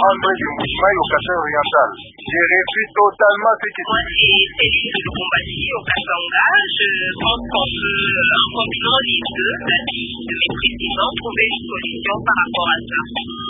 centre du Mbujimayi au Kasai oriental. Je refuse totalement ce qui se dit. C'est l'île de Bombassi au Kasanga. Je pense qu'on peut, en combinant les deux avis de mes présidents, trouver une solution par rapport à ça.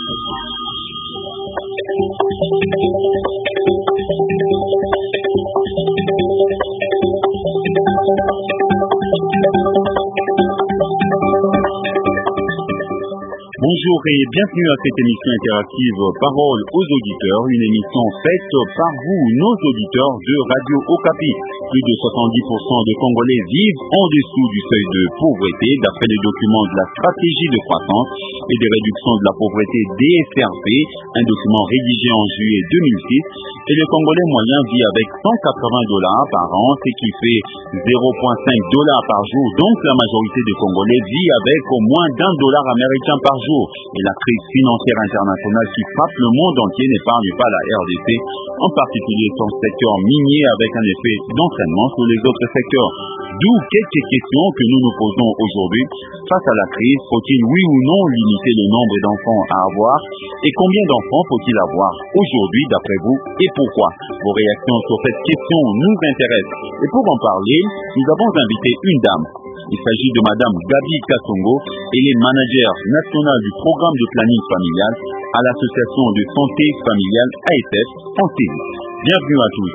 Bonjour et bienvenue à cette émission interactive Parole aux auditeurs, une émission faite par vous, nos auditeurs de Radio Okapi. Plus de 70% des Congolais vivent en dessous du seuil de pauvreté, d'après les documents de la stratégie de croissance et de réduction de la pauvreté DSRP, un document rédigé en juillet 2006. Et le Congolais moyen vit avec $180 par an, ce qui fait $0,5 par jour. Donc la majorité des Congolais vit avec au moins $1 américain par jour. Et la crise financière internationale qui frappe le monde entier n'épargne pas la RDC, en particulier son secteur minier avec un effet d'entraînement sur les autres secteurs. D'où quelques questions que nous nous posons aujourd'hui. Face à la crise, faut-il oui ou non limiter le nombre d'enfants à avoir? Et combien d'enfants faut-il avoir aujourd'hui d'après vous? Et pourquoi? Vos réactions sur cette question nous intéressent. Et pour en parler, nous avons invité une dame. Il s'agit de Madame Gabi Kasongo. Elle est manager national du programme de planning familial à l'association de santé familiale ASF en Syrie. Bienvenue à tous.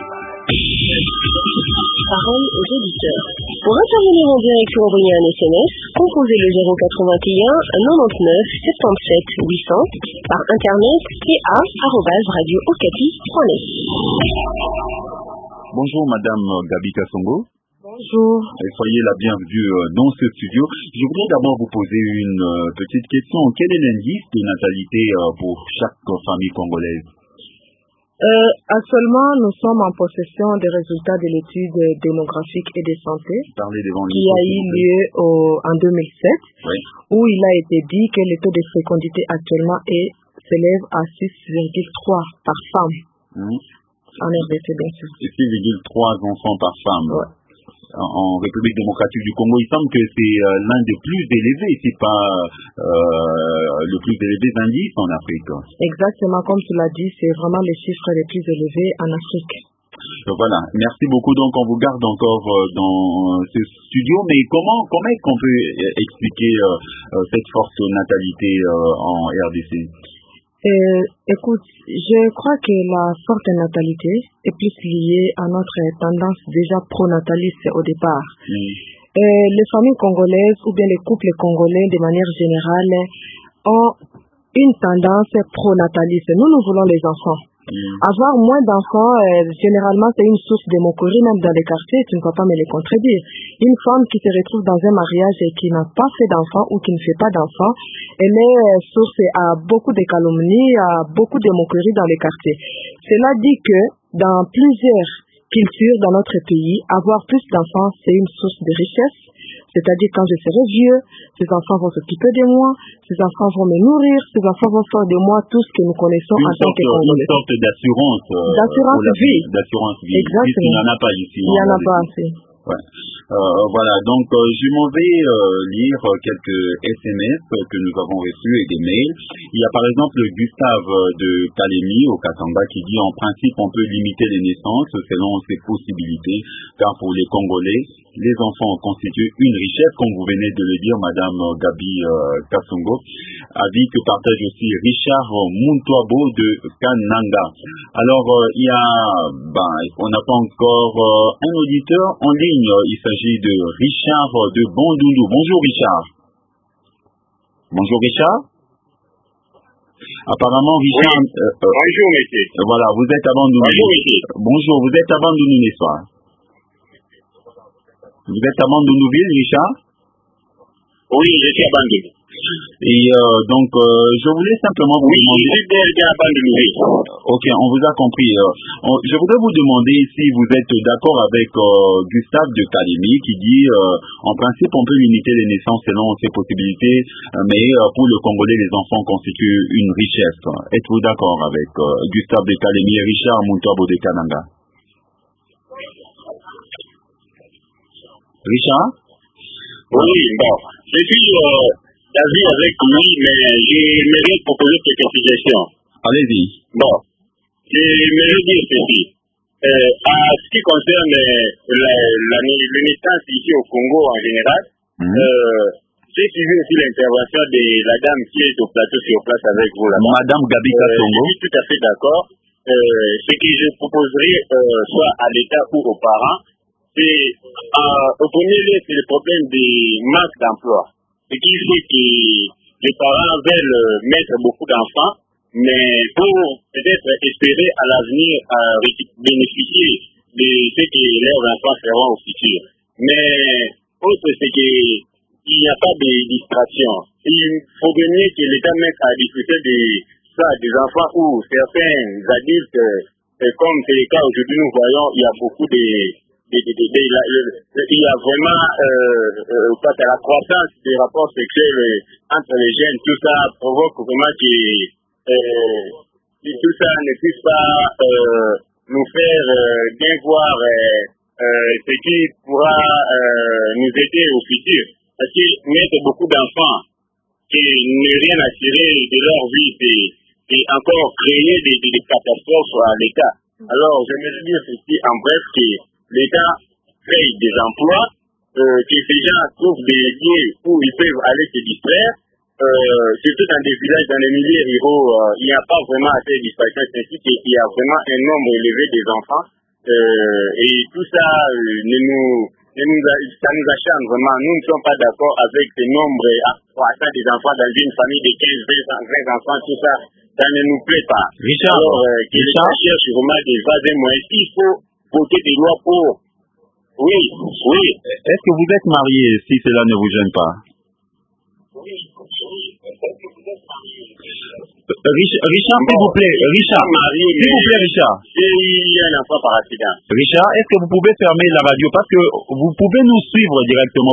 Parole aux auditeurs. Pour intervenir en direct ou envoyer un SMS, composez le 081 99 77 800 par internet ca@radiookapi.net. Bonjour Madame Gabi Kasongo. Bonjour. Et soyez la bienvenue dans ce studio. Je voudrais d'abord vous poser une petite question. Quel est l'indice de natalité pour chaque famille congolaise? Actuellement, nous sommes en possession des résultats de l'étude démographique et de santé qui a eu lieu en 2007, oui, où il a été dit que le taux de fécondité actuellement s'élève à 6,3 par femme. En RDC, bien sûr. 6,3 enfants par femme. Ouais. En République démocratique du Congo, il semble que c'est l'un des plus élevés, si pas le plus élevé indice en Afrique. Exactement, comme tu l'as dit, c'est vraiment les chiffres les plus élevés en Afrique. Voilà, merci beaucoup. Donc on vous garde encore dans ce studio, mais comment est-ce qu'on peut expliquer cette forte natalité en RDC? Écoute, je crois que la forte natalité est plus liée à notre tendance déjà pronataliste au départ. Les familles congolaises ou bien les couples congolais de manière générale ont une tendance pronataliste. Nous voulons les enfants. Avoir moins d'enfants, généralement, c'est une source d'hémorragie, même dans les quartiers, tu ne peux pas me les contredire. Une femme qui se retrouve dans un mariage et qui n'a pas fait d'enfants ou qui ne fait pas d'enfants, elle est source à beaucoup de calomnies, à beaucoup d'hémorragie dans les quartiers. Cela dit que dans plusieurs cultures dans notre pays, avoir plus d'enfants, c'est une source de richesse. C'est-à-dire, quand je serai vieux, ces enfants vont s'occuper de moi, ces enfants vont me nourrir, ces enfants vont faire de moi tout ce que nous connaissons en tant que Congolais. Une sorte d'assurance. D'assurance vie. D'assurance vie. Exactement. Il n'y en a pas ici. Il n'y en a pas assez. Ouais. Voilà, donc je m'en vais lire quelques SMS que nous avons reçus et des mails. Il y a par exemple Gustave de Kalemi au Katanga qui dit en principe on peut limiter les naissances selon ses possibilités, car pour les Congolais, les enfants constituent une richesse, comme vous venez de le dire, Madame Gabi Kasongo. Avis que partage aussi Richard Muntwabo de Kananga. Alors, on n'a pas encore un auditeur en ligne. Il s'agit de Richard de Bandundu. Bonjour Richard. Bonjour Richard. Apparemment Richard... bonjour monsieur. Voilà, vous êtes à Bandundu. Bonjour monsieur. Bonjour, vous êtes à Bandundu, n'est-ce pas? Vous êtes à Bandoundouville, Richard? Oui, je suis à Bandundu. Et donc, je voulais simplement vous demander... Oui, je suis à Bandundu. Ok, on vous a compris. Je voudrais vous demander si vous êtes d'accord avec Gustave de Kalemi qui dit en principe on peut limiter les naissances selon ses possibilités, mais pour le Congolais les enfants constituent une richesse. Êtes-vous d'accord avec Gustave de Kalemi et Richard Muntwabo de Kananga? Richard? Oui, bon, je suis d'avis avec lui, mais j'aimerais proposer quelques suggestions. Allez-y. Bon, je vais dire ceci. En ce qui concerne le naissance ici au Congo en général, j'ai suivi aussi l'intervention de la dame qui est au plateau sur place avec vous là. Madame Gabi Kassongo. Je suis tout à fait d'accord. Ce que je proposerai soit à l'État ou aux parents, c'est au premier lieu, c'est le problème des manques d'emploi. Ce qui fait que les parents veulent mettre beaucoup d'enfants, mais pour peut-être espérer à l'avenir bénéficier de ce que leurs enfants feront au futur. Mais autre, c'est qu'il n'y a pas de distraction. Il faudrait que l'État mette à discuter de ça, des enfants où certains adultes, comme c'est le cas aujourd'hui, nous voyons, il y a beaucoup il y a vraiment la croissance des rapports sexuels entre les jeunes. Tout ça provoque vraiment que tout ça ne puisse pas nous faire bien voir ce qui pourra nous aider au futur. Parce que mettre beaucoup d'enfants qui ne rien assurer de leur vie et encore créer des catastrophes à l'État. Alors, je me dire ceci en bref que l'État crée des emplois, que ces gens trouvent des lieux où ils peuvent aller se distraire. Surtout dans des villages, dans les milieux ruraux, il n'y a pas vraiment assez de distraction, c'est-à-dire qu'il y a vraiment un nombre élevé des enfants. Et tout ça, ça nous acharne vraiment. Nous ne sommes pas d'accord avec ce nombre croissant des enfants dans une famille de 15, 20 enfants, tout ça. Ça ne nous plaît pas. Richard, alors, que l'État cherche vraiment des voisins moyens. S'il faut voter des lois pour... Oui. Est-ce que vous êtes marié si cela ne vous gêne pas? Richard, s'il vous plaît, Richard. J'ai eu un enfant par accident. Richard, est-ce que vous pouvez fermer la radio parce que vous pouvez nous suivre directement.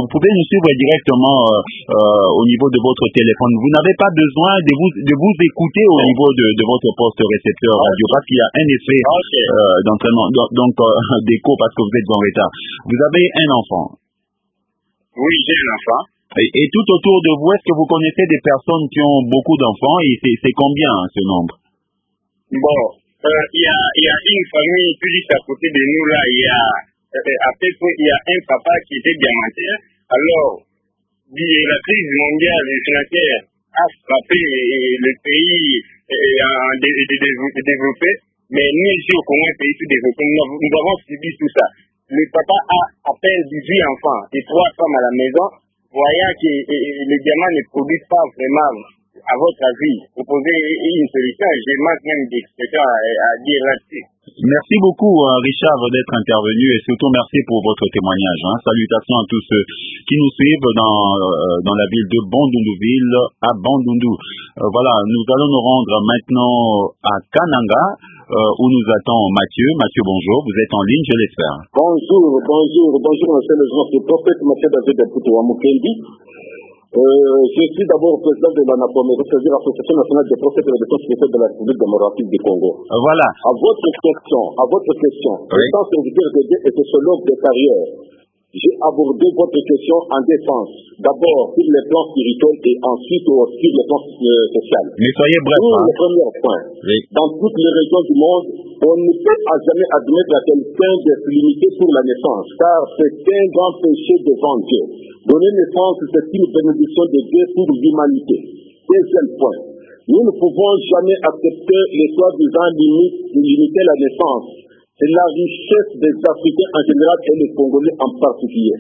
Au niveau de votre téléphone. Vous n'avez pas besoin de vous écouter au niveau de votre poste récepteur radio parce qu'il y a un effet d'entraînement, donc d'écho parce que vous êtes en retard. Vous avez un enfant. Oui, j'ai un enfant. Et tout autour de vous, est-ce que vous connaissez des personnes qui ont beaucoup d'enfants et c'est combien ce nombre? Bon, il y a une famille tout juste à côté de nous là, il y a un papa qui était diamantaire. Alors, la crise mondiale financière a frappé le pays développé, mais nous ici au Congo, un pays sous-développé, nous avons subi tout ça. Le papa a à peine 18 enfants et 3 femmes à la maison. Voyant que les diamants ne produisent pas vraiment, à votre avis, proposez une solution. Je manque même d'expression à dire là-dessus. Merci beaucoup, Richard, d'être intervenu et surtout merci pour votre témoignage. Salutations à tous ceux qui nous suivent dans la ville de Bandundu-Ville à Bandundu. Voilà, nous allons nous rendre maintenant à Kananga où nous attend Mathieu. Mathieu, bonjour, vous êtes en ligne, je l'espère. Bonjour, monsieur le journaliste prophète Mathieu David Poutoua Mukendi. Je suis d'abord président de l'ANAPOM, c'est-à-dire l'Association nationale des prophètes et des défenses de la République démocratique du Congo. Voilà. À votre question, étant serviteur de Dieu et sociologue de carrière, j'ai abordé votre question en défense. D'abord sur les plans spirituels et ensuite sur les plans social. Mais soyez bref. Pour le premier point, dans toutes les régions du monde, on ne peut à jamais admettre à quelqu'un d'être limité pour la naissance, car c'est un grand péché devant Dieu. Donner naissance, c'est une bénédiction de Dieu pour l'humanité. Deuxième point, nous ne pouvons jamais accepter les soi-disant limiter la naissance. C'est la richesse des Africains en général et les Congolais en particulier.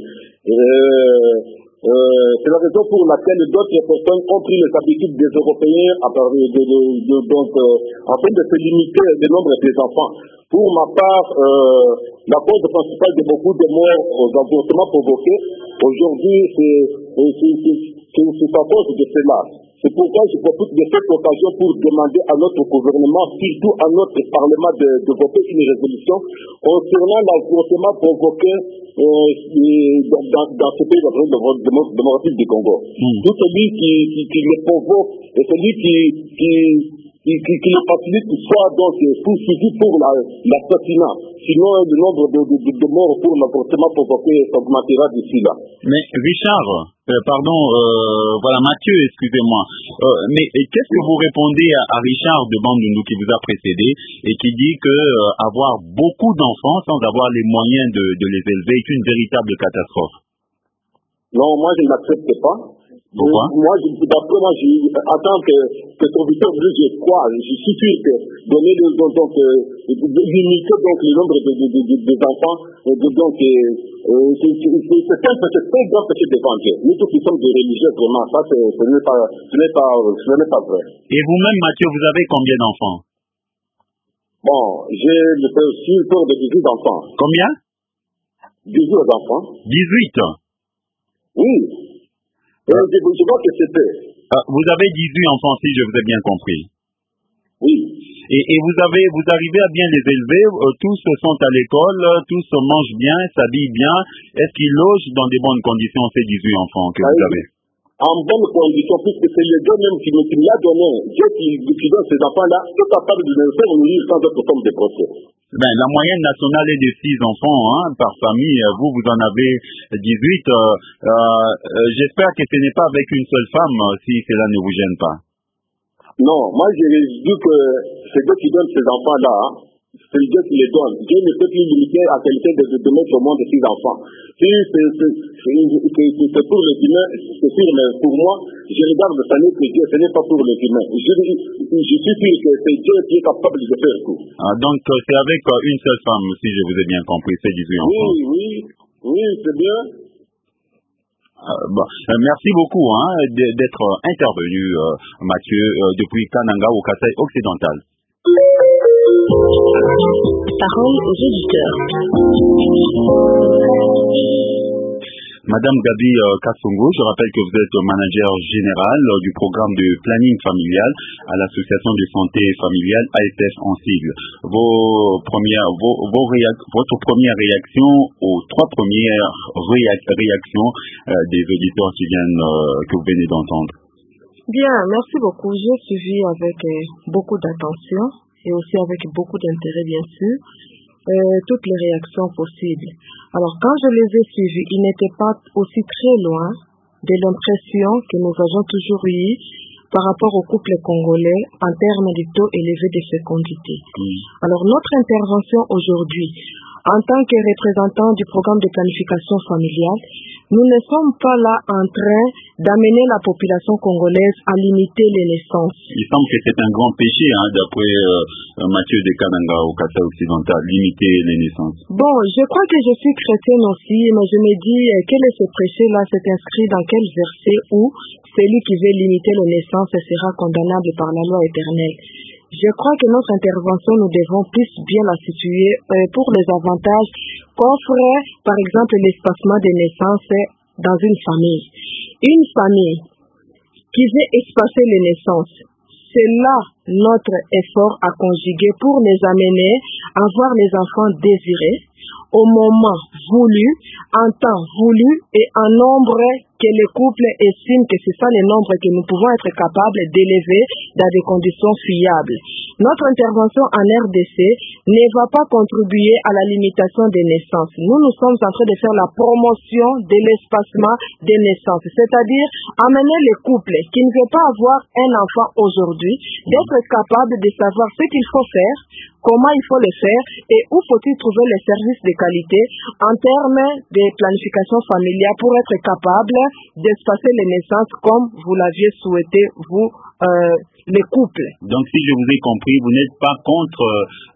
C'est la raison pour laquelle d'autres personnes ont pris les habitudes des Européens afin de se limiter le nombre des enfants. Pour ma part, la cause principale de beaucoup de morts aux avortements provoqués, aujourd'hui, c'est à cause de cela. C'est pourquoi je profite de cette occasion pour demander à notre gouvernement, surtout à notre Parlement, de voter une résolution concernant l'avortement provoqué dans ce pays démocratique du Congo. Tout celui qui le provoque et celui qui le facilite soit donc poursuivi pour l'assassinat. Sinon, le nombre de morts pour l'avortement provoqué augmentera d'ici là. Mais Richard, Voilà, Mathieu, excusez-moi. Mais qu'est-ce que vous répondez à Richard de Bandundu qui vous a précédé et qui dit que avoir beaucoup d'enfants sans avoir les moyens de les élever est une véritable catastrophe? Non, moi je n'accepte pas. Pourquoi? Moi, en tant que professeur, je crois, je suis sûr que donner limiter donc le nombre d'enfants, c'est un grand péché devant Dieu. Nous tous qui sommes des religieux, vraiment, ça ce n'est pas vrai. Et vous-même, Mathieu, vous avez combien d'enfants? Bon, j'ai le tour de 18 enfants. Combien? 18 enfants. 18? Oui. Je vois que c'est peu. Vous avez 18 enfants, si je vous ai bien compris. Oui. Et vous arrivez à bien les élever, tous sont à l'école, tous mangent bien, s'habillent bien. Est-ce qu'ils logent dans des bonnes conditions, ces 18 enfants que vous avez? En bonne condition, puisque c'est le Dieu même qui me l'a donné. Dieu qui donne ces enfants-là, est capable de les faire nourrir sans autre forme de procès. La moyenne nationale est de 6 enfants par famille. Vous en avez 18. J'espère que ce n'est pas avec une seule femme, si cela ne vous gêne pas. Non, moi je dis que c'est Dieu qui donne ces enfants-là. C'est Dieu qui les donne. Dieu ne peut plus limiter à quelqu'un de mettre au monde 6 enfants. Si c'est pour les humains, c'est sûr, mais pour moi, je regarde ça n'est que Dieu, ce n'est pas pour les humains. Je suis sûr que c'est Dieu qui est capable de faire tout. Donc c'est avec une seule femme, si je vous ai bien compris, ces 18 enfants. Oui, c'est bien. Merci beaucoup d'être intervenu, Mathieu, depuis Kananga au Kasaï occidental. Parole aux auditeurs. Madame Gabi Kassongo, je rappelle que vous êtes manager général du programme de planning familial à l'association de santé familiale ASF en sigle. Votre première réaction aux 3 premières réactions des auditeurs que vous venez d'entendre. Bien, merci beaucoup. J'ai suivi avec beaucoup d'attention et aussi avec beaucoup d'intérêt, bien sûr, toutes les réactions possibles. Alors, quand je les ai suivies, ils n'étaient pas aussi très loin de l'impression que nous avons toujours eu par rapport au couple congolais en termes de taux élevés de fécondité. Alors, notre intervention aujourd'hui, en tant que représentant du programme de planification familiale, nous ne sommes pas là en train d'amener la population congolaise à limiter les naissances. Il semble que c'est un grand péché, d'après Mathieu de Kananga au Kasaï occidental, limiter les naissances. Bon, je crois que je suis chrétienne aussi, mais je me dis, quel est ce péché-là? C'est inscrit dans quel verset où celui qui veut limiter les naissances sera condamnable par la loi éternelle? Je crois que notre intervention, nous devons plus bien la situer pour les avantages qu'offre, par exemple, l'espacement des naissances dans une famille. Une famille qui veut espacer les naissances, c'est là notre effort à conjuguer pour les amener à voir les enfants désirés au moment voulu, en temps voulu et en nombre que le couple estime que c'est ça le nombre que nous pouvons être capables d'élever dans des conditions fiables. Notre intervention en RDC ne va pas contribuer à la limitation des naissances. Nous sommes en train de faire la promotion de l'espacement des naissances, c'est-à-dire amener les couples qui ne veulent pas avoir un enfant aujourd'hui d'être capables de savoir ce qu'il faut faire, comment il faut le faire et où faut-il trouver les services de qualité en termes de planification familiale pour être capable d'espacer les naissances comme vous l'aviez souhaité, vous, les couples. Donc si je vous ai compris, vous n'êtes pas contre,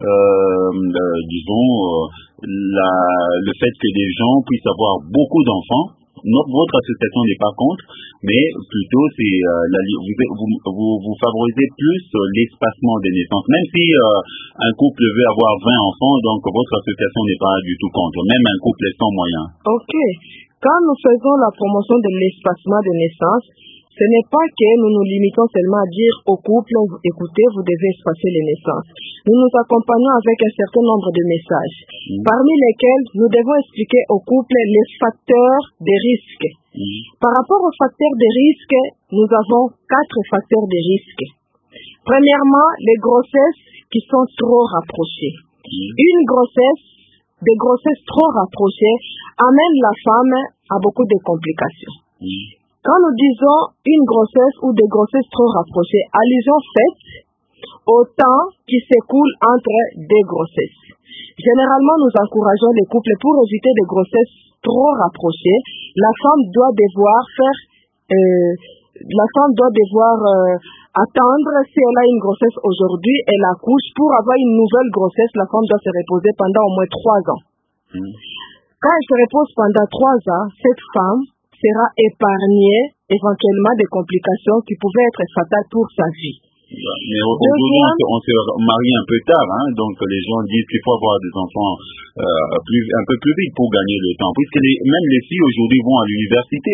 le fait que des gens puissent avoir beaucoup d'enfants. Votre association n'est pas contre, mais plutôt c'est vous favorisez plus l'espacement des naissances. Même si un couple veut avoir 20 enfants, donc votre association n'est pas du tout contre, même un couple sans moyens. Ok. Quand nous faisons la promotion de l'espacement des naissances, ce n'est pas que nous nous limitons seulement à dire au couple, écoutez, vous devez espacer les naissances. Nous nous accompagnons avec un certain nombre de messages, parmi lesquels nous devons expliquer au couple les facteurs de risque. Par rapport aux facteurs de risque, nous avons 4 facteurs de risque. Premièrement, les grossesses qui sont trop rapprochées. Des grossesses trop rapprochées amènent la femme à beaucoup de complications. Quand nous disons une grossesse ou des grossesses trop rapprochées, allusion faite au temps qui s'écoule entre des grossesses. Généralement, nous encourageons les couples pour éviter des grossesses trop rapprochées. La femme doit devoir attendre, si elle a une grossesse aujourd'hui, elle accouche. Pour avoir une nouvelle grossesse, la femme doit se reposer pendant au moins 3 ans. Quand elle se repose pendant 3 ans, cette femme sera épargnée éventuellement des complications qui pouvaient être fatales pour sa vie. Mais aujourd'hui, on se marie un peu tard, hein, donc les gens disent qu'il faut avoir des enfants un peu plus vite pour gagner le temps, puisque même les filles aujourd'hui vont à l'université.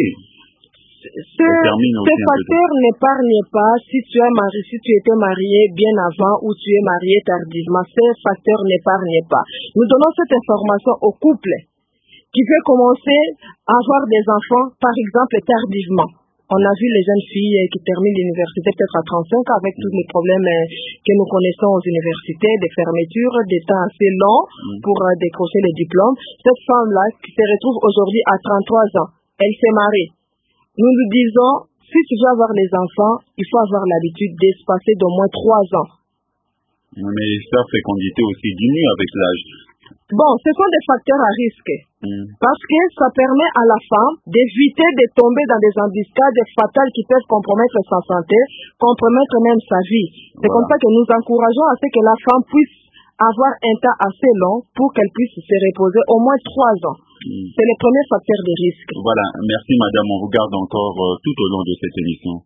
Ces facteurs n'épargnent pas si tu étais marié bien avant ou tu es marié tardivement. Ces facteurs n'épargnent pas. Nous donnons cette information aux couples qui veulent commencer à avoir des enfants, par exemple, tardivement. On a vu les jeunes filles qui terminent l'université peut-être à 35 ans avec tous les problèmes que nous connaissons aux universités, des fermetures, des temps assez longs pour décrocher les diplômes. Cette femme-là qui se retrouve aujourd'hui à 33 ans, elle s'est mariée. Nous nous disons, si tu veux avoir les enfants, il faut avoir l'habitude d'espacer d'au moins 3 ans. Mais sa fécondité aussi diminue avec l'âge. Bon, ce sont des facteurs à risque. Parce que ça permet à la femme d'éviter de tomber dans des embuscades fatales qui peuvent compromettre sa santé, compromettre même sa vie. C'est comme ça que nous encourageons à ce que la femme puisse avoir un temps assez long pour qu'elle puisse se reposer au moins 3 ans. C'est le premier facteur de risque. Voilà, merci madame, on vous garde encore tout au long de cette émission.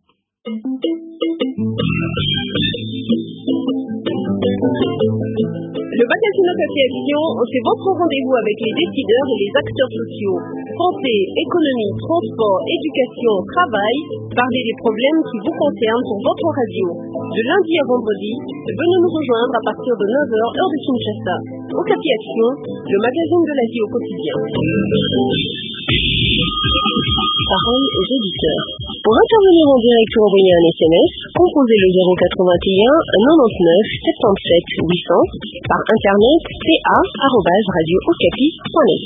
Le magazine Okapi Action, c'est votre rendez-vous avec les décideurs et les acteurs sociaux. Santé, économie, transport, éducation, travail. Parlez des problèmes qui vous concernent sur votre radio. De lundi à vendredi, venez nous rejoindre à partir de 9h, heure de Kinshasa. Okapi Action, le magazine de la vie au quotidien. Parole aux auditeurs. Pour intervenir en direct ou envoyer un SMS, composez le 081 99 77 800 par internet ca@radiookapi.net.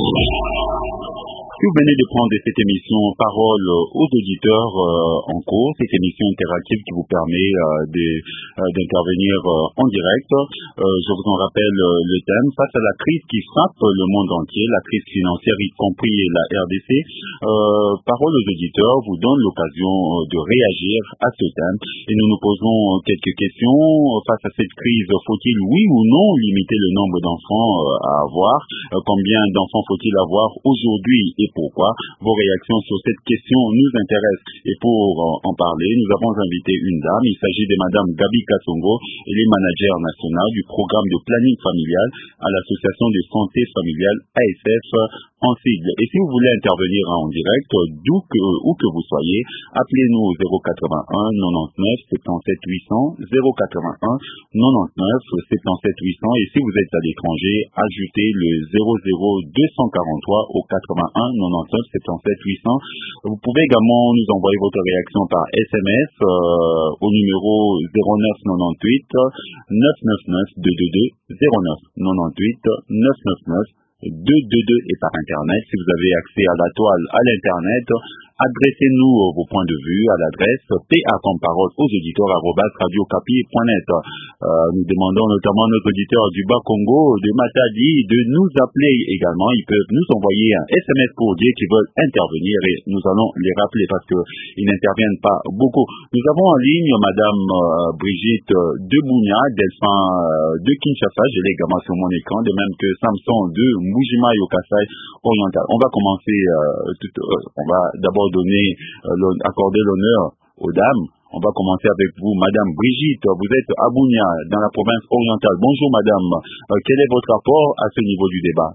Si vous venez de prendre cette émission Parole aux auditeurs en cours, cette émission interactive qui vous permet d'intervenir en direct, je vous en rappelle le thème, face à la crise qui frappe le monde entier, la crise financière y compris la RDC, Parole aux auditeurs vous donne l'occasion de réagir à ce thème et nous nous posons quelques questions. Face à cette crise, faut-il oui ou non limiter le nombre d'enfants à avoir? Combien d'enfants faut-il avoir aujourd'hui et pourquoi? Vos réactions sur cette question nous intéressent. Et pour en parler, nous avons invité une dame. Il s'agit de madame Gabi Kassongo. Elle est manager nationale du programme de planning familial à l'association de santé familiale ASF en sigle. Et si vous voulez intervenir en direct, où que vous soyez, appelez-nous au 081 99 77 800, 081 99 77 800. Et si vous êtes à l'étranger, ajoutez le 00 243 au 81 99 77 800. Vous pouvez également nous envoyer votre réaction par SMS au numéro 0998 999 222 0998 999 222 et par internet. Si vous avez accès à la toile à l'internet, adressez-nous vos points de vue à l'adresse PA comme parole aux auditeurs @radiocapi.net. Nous demandons notamment à nos auditeurs du Bas-Congo, de Matadi, de nous appeler également. Ils peuvent nous envoyer un SMS pour dire qu'ils veulent intervenir et nous allons les rappeler parce qu'ils n'interviennent pas beaucoup. Nous avons en ligne madame Brigitte Debounia, Delphin de Kinshasa. Je l'ai également sur mon écran, de même que Samson de Mbujimai au Kasaï oriental. On va commencer, on va d'abord accorder l'honneur aux dames. On va commencer avec vous, madame Brigitte. Vous êtes à Bunia, dans la province orientale. Bonjour madame. Quel est votre rapport à ce niveau du débat?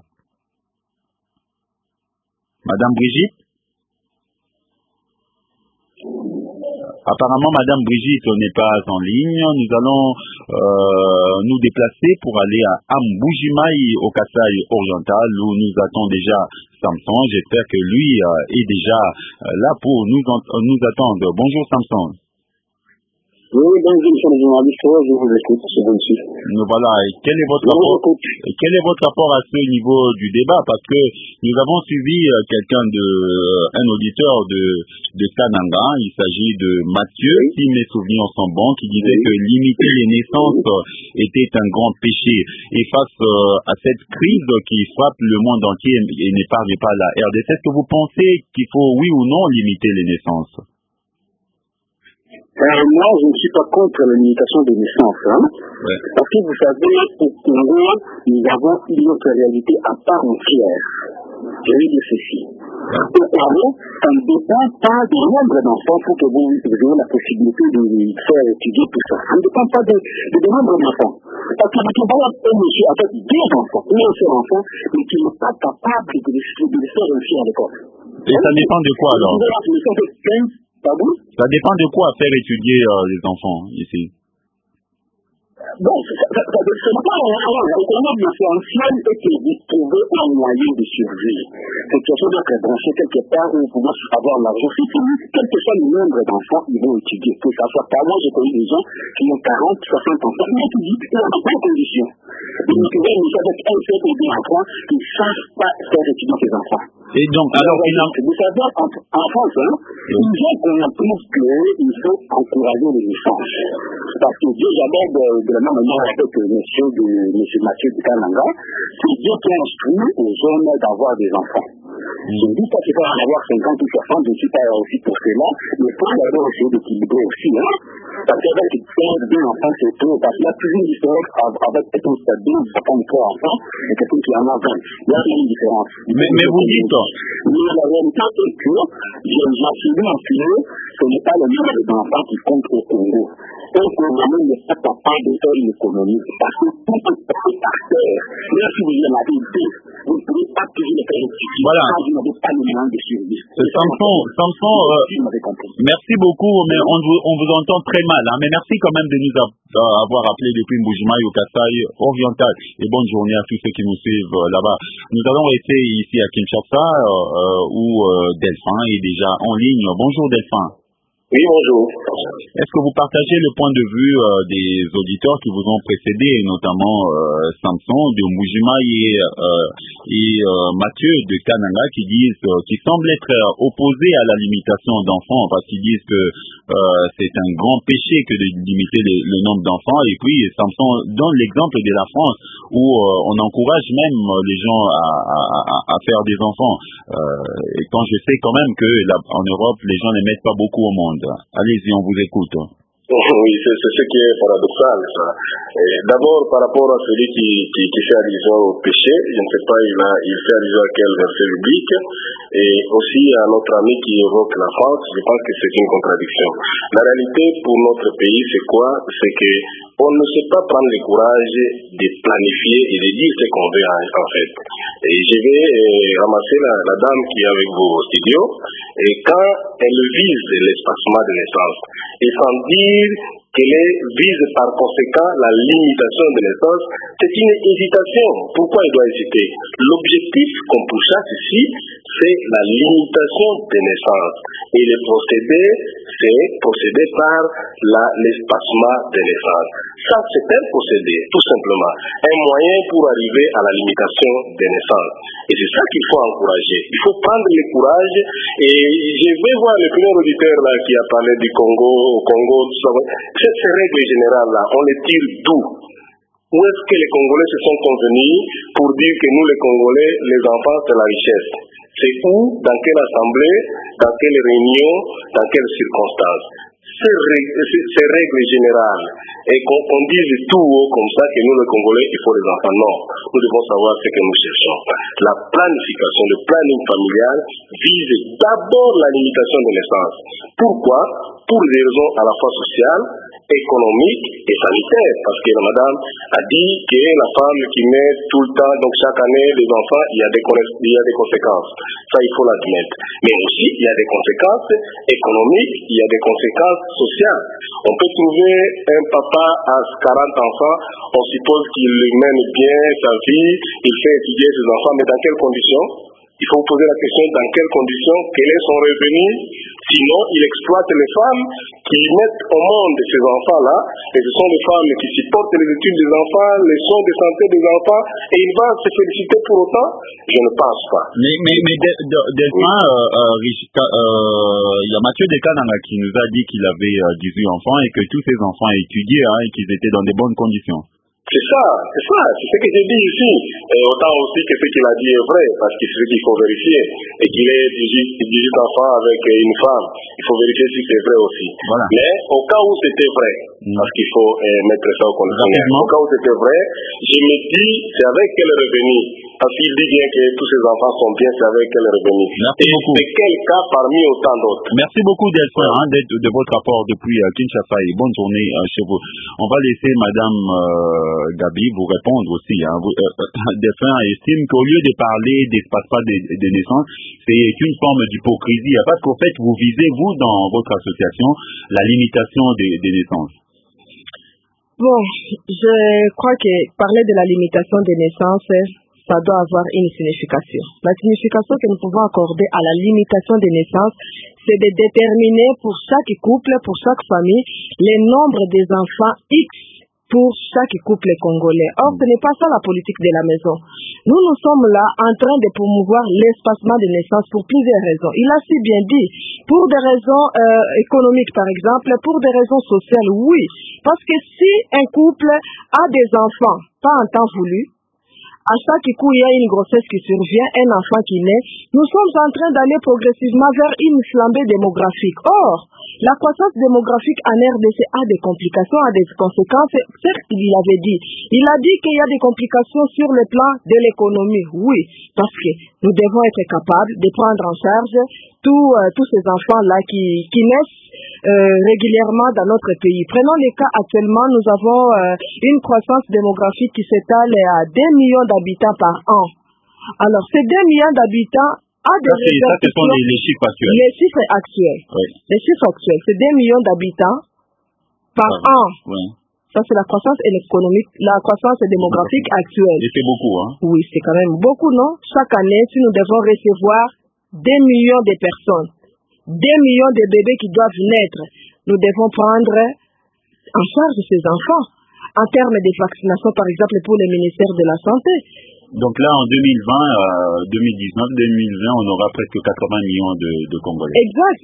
Madame Brigitte? Apparemment, madame Brigitte n'est pas en ligne. Nous allons nous déplacer pour aller à Mbujimai au Kasaï oriental où nous attend déjà Samson. J'espère que lui est déjà là pour nous attendre. Bonjour Samson. Oui, donc je suis journaliste, je vous écoute, c'est bon aussi. Voilà, et quel est votre rapport à ce niveau du débat? Parce que nous avons suivi un auditeur de Kananga, il s'agit de Mathieu, si mes souvenirs sont bons, qui disait que limiter les naissances était un grand péché. Et face à cette crise qui frappe le monde entier et n'épargne pas la RDC, est-ce que vous pensez qu'il faut, oui ou non, limiter les naissances? Moi, je ne suis pas contre la limitation des naissances. Parce que vous savez, au Congo, nous avons une autre réalité à part entière. Je vais dire ceci. Au Congo, ça ne dépend pas du nombre d'enfants pour que vous ayez la possibilité de faire étudier tout ça. Ça ne dépend pas du nombre d'enfants. Parce que vous pouvez avoir un monsieur avec 2 enfants, un seul enfant, mais qui n'est pas capable de le faire réussir à l'école. Et ça dépend de quoi alors? Ça dépend de quoi faire étudier les enfants ici. Bon, ça dépend pas. L'essentiel est que vous trouvez un moyen de survie. C'est quelque chose d'être branché quelque part où vous pouvez avoir l'argent. Si quel que soit le nombre d'enfants, ils vont étudier. Que ça soit pas moi, j'ai connu des gens qui ont 40, 60 enfants, mais qui disent qu'ils n'ont pas de conditions. Ils pouvaient nous avec un seul ou 2 enfants, ils ne savent pas faire étudier ces enfants. Et donc, alors, vous savez, en France, il faut qu'on approuve qu'il faut encourager les naissances. Parce que Dieu, j'aborde de la même manière avec M. Mathieu de Kananga, c'est Dieu qui a instruit aux hommes d'avoir des enfants. Je ne dis pas qu'il faut en avoir 50 ou 60, je ne suis pas aussi pour cela, mais il faut d'abord essayer d'équilibrer aussi. Parce qu'avec 2 enfants, c'est trop. Parce qu'il y a plus une différence avec quelqu'un qui a 2 enfants ou 3 enfants et quelqu'un qui en a 20. Il y a une différence. Mais vous dites... Mais la réalité est que, j'affirme que ce n'est pas le nombre d'enfants qui compte au Congo. Un Congolais n'est pas capable de faire une économie. Parce que tout est par terre. Même si vous avez la vérité, vous ne pouvez pas toujours le faire étudier. Voilà. Vous n'avez pas le moyen de survie. Samson, merci beaucoup, mais on vous entend très mal. Mais merci quand même de nous avoir appelé depuis Mbujimayi au Kasaï oriental. Et bonne journée à tous ceux qui nous suivent là-bas. Nous allons rester ici à Kinshasa, où Delphin est déjà en ligne. Bonjour Delphin. Oui, bonjour. Est-ce que vous partagez le point de vue des auditeurs qui vous ont précédé, notamment Samson de Mbujimayi et Mathieu de Kananga, qui semblent être opposés à la limitation d'enfants, parce qu'ils disent que c'est un grand péché que de limiter le nombre d'enfants. Et puis Samson donne l'exemple de la France, où on encourage même les gens à faire des enfants. Et quand je sais quand même que en Europe, les gens ne mettent pas beaucoup au monde. Allez-y, on vous écoute. Oui, c'est ce qui est paradoxal, ça. D'abord, par rapport à celui qui fait allusion au péché, je ne sais pas, il fait allusion à quel verset biblique, et aussi à notre ami qui évoque la France, je pense que c'est une contradiction. La réalité pour notre pays, c'est quoi? C'est que on ne sait pas prendre le courage de planifier et de dire ce qu'on veut en fait. Et je vais ramasser la dame qui est avec vous au studio, et quand elle vise l'espacement de naissance, et sans dire qu'elle vise par conséquent la limitation de naissance, c'est une hésitation. Pourquoi elle doit hésiter? L'objectif qu'on pourchasse ici, c'est la limitation des naissances. Et le procédé, c'est procédé par l'espacement des naissances. Ça, c'est un procédé, tout simplement. Un moyen pour arriver à la limitation des naissances. Et c'est ça qu'il faut encourager. Il faut prendre le courage. Et je vais voir le premier auditeur là qui a parlé du Congo, ces règles générales-là, on les tire d'où? Où est-ce que les Congolais se sont convenus pour dire que nous, les Congolais, les enfants, c'est la richesse? C'est où? Dans quelle assemblée? Dans quelle réunion? Dans quelles circonstances? Ces règles générales, et qu'on dise tout haut comme ça que nous, les Congolais, il faut les enfants. Non, nous devons savoir ce que nous cherchons. La planification, le planning familial vise d'abord la limitation de naissance. Pourquoi? Pour des raisons à la fois sociales, économiques et sanitaires. Parce que la madame a dit que la femme qui met tout le temps, donc chaque année, les enfants, il y a des conséquences. Ça, il faut l'admettre. Mais aussi, il y a des conséquences économiques, il y a des conséquences sociales. On peut trouver un papa à 40 enfants, on suppose qu'il mène bien sa vie, il fait étudier ses enfants, mais dans quelles conditions? il faut poser la question dans quelles conditions, quel est son revenu. Sinon, il exploite les femmes qui mettent au monde ces enfants-là, et ce sont les femmes qui supportent les études des enfants, les soins de santé des enfants, et il va se féliciter pour autant? Je ne pense pas. Mais Delphin, il y a Mathieu Descananga qui nous a dit qu'il avait 18 enfants et que tous ses enfants étudiaient et qu'ils étaient dans de bonnes conditions. C'est ça, c'est ce que j'ai dit ici. Et autant aussi que ce qu'il a dit est vrai, parce qu'il faut vérifier. Et qu'il ait 18 enfants avec une femme, il faut vérifier si c'est vrai aussi. Voilà. Mais au cas où c'était vrai, parce qu'il faut mettre ça au conditionnel, au cas où c'était vrai, je me dis, c'est avec quel revenu? Parce qu'il dit bien que tous ses enfants sont bien, c'est avec quel revenu? Merci beaucoup. C'est quel cas parmi autant d'autres? Merci beaucoup Delphin de votre rapport depuis Kinshasa et bonne journée chez vous. On va laisser Madame Gabi vous répondre aussi. Delphin estime qu'au lieu de parler d'espace pas de naissance, c'est une forme d'hypocrisie. Parce qu'en fait, vous visez, vous, dans votre association, la limitation des naissances. Bon, je crois que parler de la limitation des naissances, ça doit avoir une signification. La signification que nous pouvons accorder à la limitation des naissances, c'est de déterminer pour chaque couple, pour chaque famille, le nombre des enfants X pour chaque couple congolais. Or, ce n'est pas ça la politique de la maison. Nous sommes là en train de promouvoir l'espacement de naissance pour plusieurs raisons. Il a si bien dit, pour des raisons économiques par exemple, pour des raisons sociales, oui. Parce que si un couple a des enfants, pas en temps voulu, à chaque coup, il y a une grossesse qui survient, un enfant qui naît. Nous sommes en train d'aller progressivement vers une flambée démographique. Or, la croissance démographique en RDC a des complications, a des conséquences. Certes, il avait dit. Il a dit qu'il y a des complications sur le plan de l'économie. Oui, parce que nous devons être capables de prendre en charge tous ces enfants-là qui naissent régulièrement dans notre pays. Prenons les cas actuellement, nous avons une croissance démographique qui s'étale à 2 millions d'habitants par an. Alors, ces 2 millions d'habitants a des répercussions. Ce sont les chiffres actuels. Les chiffres actuels. Oui. Les chiffres actuels, c'est 2 millions d'habitants par an. Oui. Ça, c'est la croissance économique, la croissance démographique actuelle. Et c'est beaucoup, hein? Oui, c'est quand même beaucoup, non? Chaque année, si nous devons recevoir 2 millions de personnes, 2 millions de bébés qui doivent naître, nous devons prendre en charge ces enfants en termes de vaccination, par exemple, pour le ministère de la Santé. Donc là, en 2020, 2019, 2020, on aura presque 80 millions de Congolais. Exact.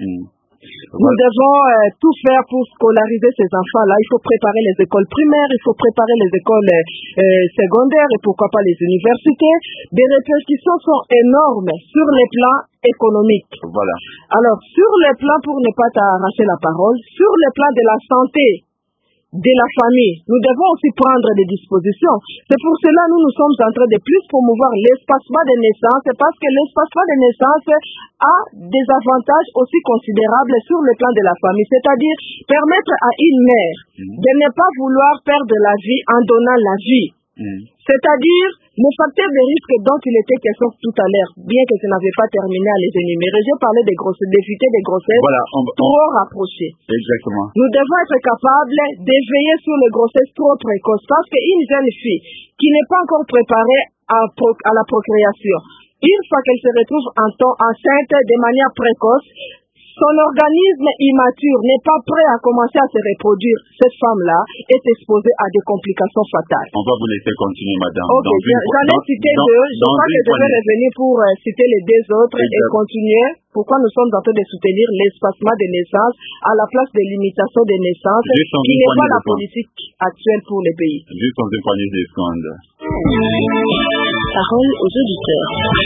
Nous devons tout faire pour scolariser ces enfants-là. Il faut préparer les écoles primaires, il faut préparer les écoles secondaires et pourquoi pas les universités. Des répercussions sont énormes sur les plans économiques. Voilà. Alors, sur le plan, pour ne pas t'arracher la parole, sur le plan de la santé de la famille, nous devons aussi prendre des dispositions. C'est pour cela que nous sommes en train de plus promouvoir l'espacement des naissances, parce que l'espacement des naissances a des avantages aussi considérables sur le plan de la famille, c'est-à-dire permettre à une mère de ne pas vouloir perdre la vie en donnant la vie. C'est-à-dire le facteur de risque dont il était question tout à l'heure, bien que je n'avais pas terminé à les énumérer, j'ai parlé des grossesses, d'éviter des grossesses trop rapprochées. Exactement. Nous devons être capables d'éveiller sur les grossesses trop précoces, parce qu'une jeune fille qui n'est pas encore préparée à la procréation, une fois qu'elle se retrouve enceinte de manière précoce, son organisme immature n'est pas prêt à commencer à se reproduire. Cette femme-là est exposée à des complications fatales. On va vous laisser continuer, madame. Ok, j'en ai cité deux. Je crois que je vais revenir pour citer les deux autres et continuer. Pourquoi nous sommes en train de soutenir l'espacement des naissances à la place de l'imitation des naissances, qui n'est pas la politique actuelle pour les pays. Juste en une poignée de secondes. Parole aux auditeurs.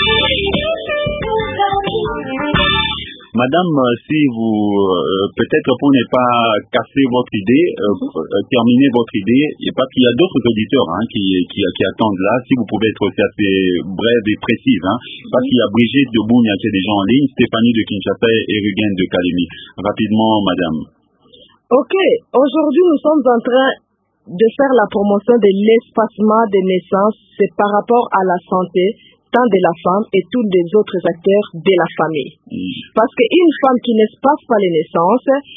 Madame, si vous, peut-être pour ne pas casser votre idée, terminer votre idée, parce qu'il y a d'autres auditeurs qui attendent là, si vous pouvez être aussi assez brève et précise, parce qu'il y a Brigitte de Bounia qui est déjà en ligne, Stéphanie de Kinshasa et Rugen de Kalemi. Rapidement, madame. Ok, aujourd'hui nous sommes en train de faire la promotion de l'espacement des naissances, c'est par rapport à la santé tant de la femme et tous les autres acteurs de la famille. Parce qu'une femme qui n'espace pas les naissances,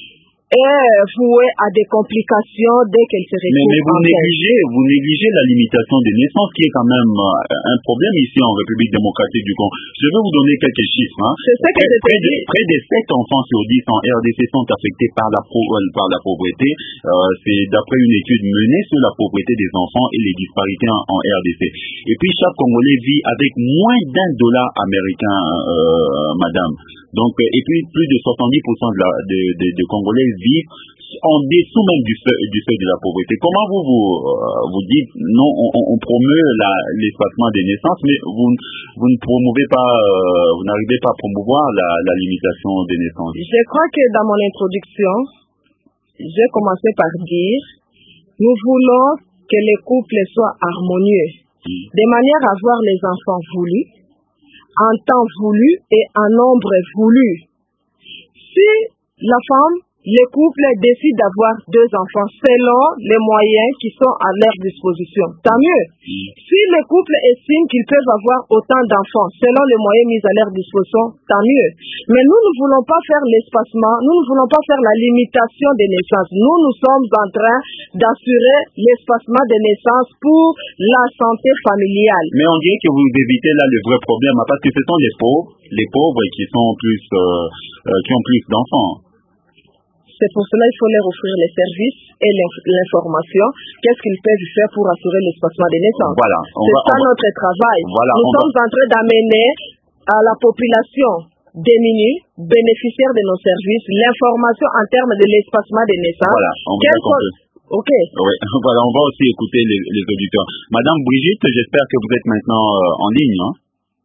est vouée à des complications dès qu'elle se retrouve Mais vous négligez la limitation des naissances qui est quand même un problème ici en République démocratique du Congo. Je vais vous donner quelques chiffres. Près de 7 enfants sur 10 en RDC sont affectés par la pauvreté. C'est d'après une étude menée sur la pauvreté des enfants et les disparités en RDC. Et puis chaque Congolais vit avec moins d'$1 américain, madame. Donc, et puis plus de 70% de Congolais vivent en dessous même du seuil de la pauvreté. Comment vous dites non, on promeut l'espacement des naissances, mais vous ne promouvez pas, vous n'arrivez pas à promouvoir la limitation des naissances. Je crois que dans mon introduction, j'ai commencé par dire nous voulons que les couples soient harmonieux, de manière à avoir les enfants voulus, en temps voulu et en nombre voulu. Si la femme, les couples décident d'avoir 2 enfants selon les moyens qui sont à leur disposition, tant mieux. Si les couples estiment qu'ils peuvent avoir autant d'enfants selon les moyens mis à leur disposition, tant mieux. Mais nous ne voulons pas faire l'espacement, nous ne voulons pas faire la limitation des naissances. Nous sommes en train d'assurer l'espacement des naissances pour la santé familiale. Mais on dirait que vous évitez là le vrai problème, parce que ce sont les pauvres qui sont plus, qui ont plus d'enfants. C'est pour cela qu'il faut leur offrir les services et l'information. Qu'est-ce qu'ils peuvent faire pour assurer l'espacement des naissances? Voilà, c'est notre travail. Voilà, nous sommes en train d'amener à la population démunie, bénéficiaire de nos services, l'information en termes de l'espacement des naissances. Voilà, on va Ok. Oui, voilà, on va aussi écouter les auditeurs. Madame Brigitte, j'espère que vous êtes maintenant en ligne. Hein?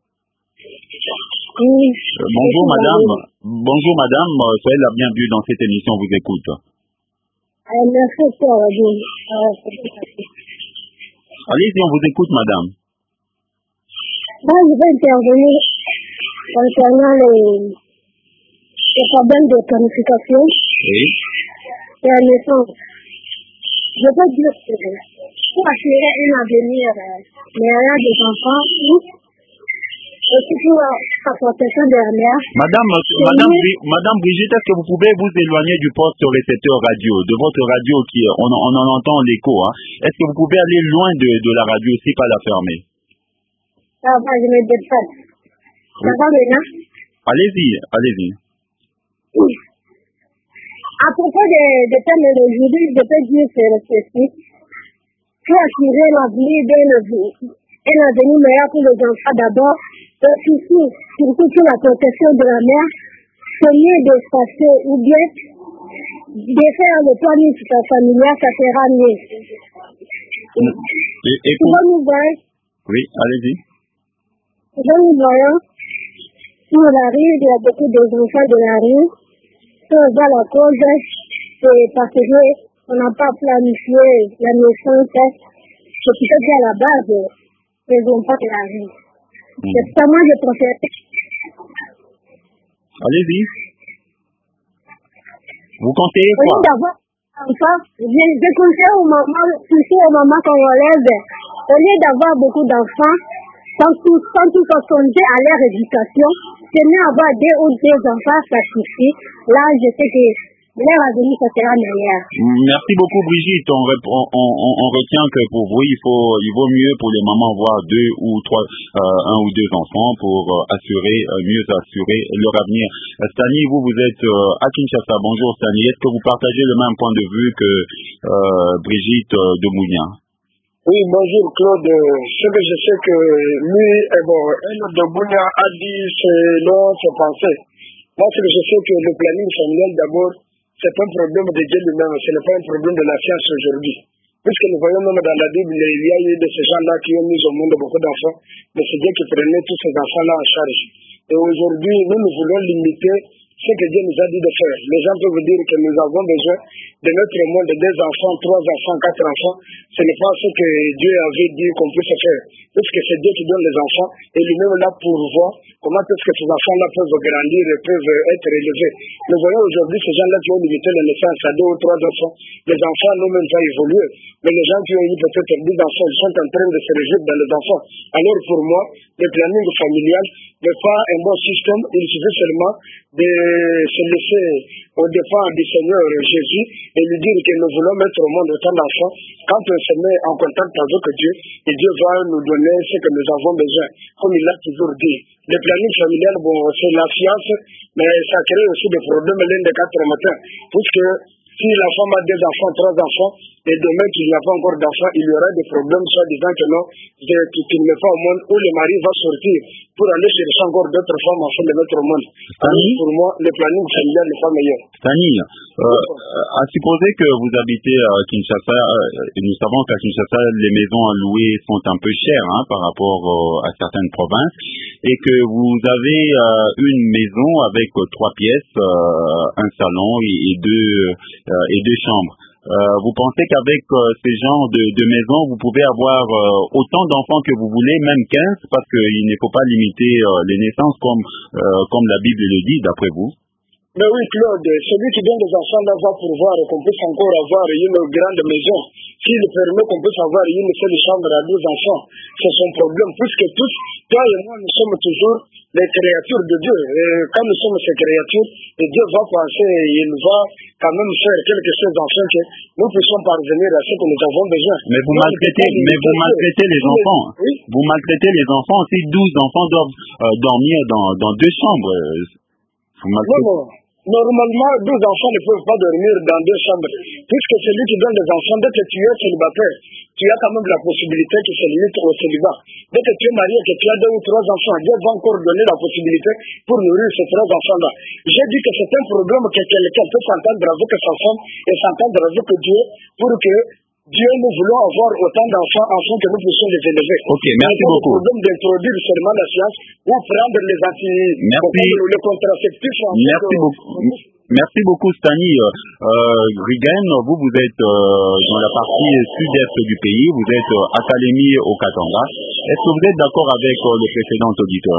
Oui. Bonjour madame, soyez la bienvenue dans cette émission, on vous écoute. Merci pour Allez-y, on vous écoute madame. Moi, je vais intervenir concernant les problèmes de planification et la naissance. Je peux dire que pour assurer un avenir meilleur des enfants, aussi pour la protection des mères. Madame Brigitte, est-ce que vous pouvez vous éloigner du poste récepteur radio, de votre radio qui, on en entend l'écho, hein? Est-ce que vous pouvez aller loin de la radio aussi, pas la fermer? Ça va, je me déplace. Ça va maintenant? Allez-y. Oui. À propos des thèmes d'aujourd'hui, je peux dire que c'est ceci. Pour assurer l'avenir un avenir meilleur pour les enfants d'abord, et surtout pour la protection de la mère, c'est mieux d'espacer ou bien de faire le planification familial, ça sera mieux. Nous voyons. Oui, allez-y. Nous voyons, sur la rue, il y a beaucoup d'enfants de la rue. Si on voit la cause, c'est parce qu'on n'a pas planifié la naissance. C'est peut-être à la base, les enfants de la rue. C'est ça, moi, je préfère. Allez-y. Vous conseillez quoi? Je conseille aux mamans congolaises, au lieu d'avoir beaucoup d'enfants, sans tout songer à leur éducation, c'est mieux avoir 2 ou 3 enfants, ça suffit. Là, je sais que leur avenir, ça sera meilleur. Merci beaucoup, Brigitte. On retient que pour vous, il vaut mieux pour les mamans avoir 2 ou 3, 1 ou 2 enfants pour mieux assurer leur avenir. Stani, vous êtes à Kinshasa. Bonjour, Stani. Est-ce que vous partagez le même point de vue que Brigitte de Mounia? Oui, bonjour Claude. Ce que je sais que lui, de Mounia a dit selon ses pensées. Moi, ce que je sais que le planning familial d'abord, c'est pas un problème de Dieu lui-même, ce n'est pas un problème de la science aujourd'hui. Puisque nous voyons même dans la Bible, il y a eu de ces gens-là qui ont mis au monde beaucoup d'enfants, mais c'est Dieu qui prenait tous ces enfants-là en charge. Et aujourd'hui, nous voulons limiter ce que Dieu nous a dit de faire. Les gens peuvent dire que nous avons besoin de mettre au monde 2 enfants, 3 enfants, 4 enfants. Ce n'est pas ce que Dieu avait dit qu'on puisse faire. Puisque c'est Dieu qui donne les enfants et lui-même là pour voir comment est-ce que ces enfants-là peuvent grandir et peuvent être élevés. Nous voyons aujourd'hui ces gens-là qui ont limité la naissance à 2 ou 3 enfants. Les enfants n'ont même pas évolué. Mais les gens qui ont eu peut-être 10 enfants, ils sont en train de se réjouir dans les enfants. Alors pour moi, le planning familial n'est pas un bon système. Il suffit seulement de se laisser au dépens du Seigneur Jésus et lui dire que nous voulons mettre au monde autant d'enfants. Quand on se met en contact avec Dieu, et Dieu va nous donner ce que nous avons besoin, comme il l'a toujours dit. Le planning familial, bon, c'est la science, mais ça crée aussi des problèmes l'un des 4 matins, puisque si la femme a 2 enfants, 3 enfants, et demain qu'il n'y a pas encore d'enfants, il y aura des problèmes, soit disant que non, qu'il n'est pas au monde, où le mari va sortir pour aller chercher encore d'autres femmes afin de mettre au monde. Alors, pour moi, le planning familial n'est pas meilleur. Tani, à supposer que vous habitez à Kinshasa, nous savons qu'à Kinshasa, les maisons à louer sont un peu chères par rapport à certaines provinces, et que vous avez une maison avec 3 pièces, un salon et 2 chambres. Vous pensez qu'avec ces genres de maisons, vous pouvez avoir autant d'enfants que vous voulez, même 15, parce qu'il ne faut pas limiter les naissances comme la Bible le dit, d'après vous? Mais oui, Claude, celui qui donne des enfants là va pouvoir qu'on puisse encore avoir une grande maison. S'il permet qu'on puisse avoir une seule chambre à 2 enfants, c'est son problème, puisque tous, toi et moi, nous sommes toujours les créatures de Dieu. Et quand nous sommes ces créatures, et Dieu va penser, il va quand même faire quelque chose afin que nous puissions parvenir à ce que nous avons besoin. Mais vous maltraitez les enfants. Oui? Vous maltraitez les enfants. Si 12 enfants doivent dormir dans 2 chambres, vous maltraitez. Non. Normalement, 2 enfants ne peuvent pas dormir dans 2 chambres. Puisque celui qui donne des enfants, dès que tu es célibataire, tu as quand même la possibilité qui se limite au célibat. Dès que tu es marié, que tu as 2 ou 3 enfants, Dieu va encore donner la possibilité pour nourrir ces 3 enfants-là. J'ai dit que c'est un problème que quelqu'un peut s'entendre avec sa femme et s'entendre avec Dieu pour que Dieu, nous voulons avoir autant d'enfants afin que nous puissions les élever. Ok, merci beaucoup. Le problème d'introduire seulement la science ou prendre les les contraceptifs. Merci beaucoup. Merci beaucoup, Stani. Rigen, vous êtes dans la partie sud-est du pays, vous êtes à Kalemi au Katanga. Est-ce que vous êtes d'accord avec le précédent auditeur?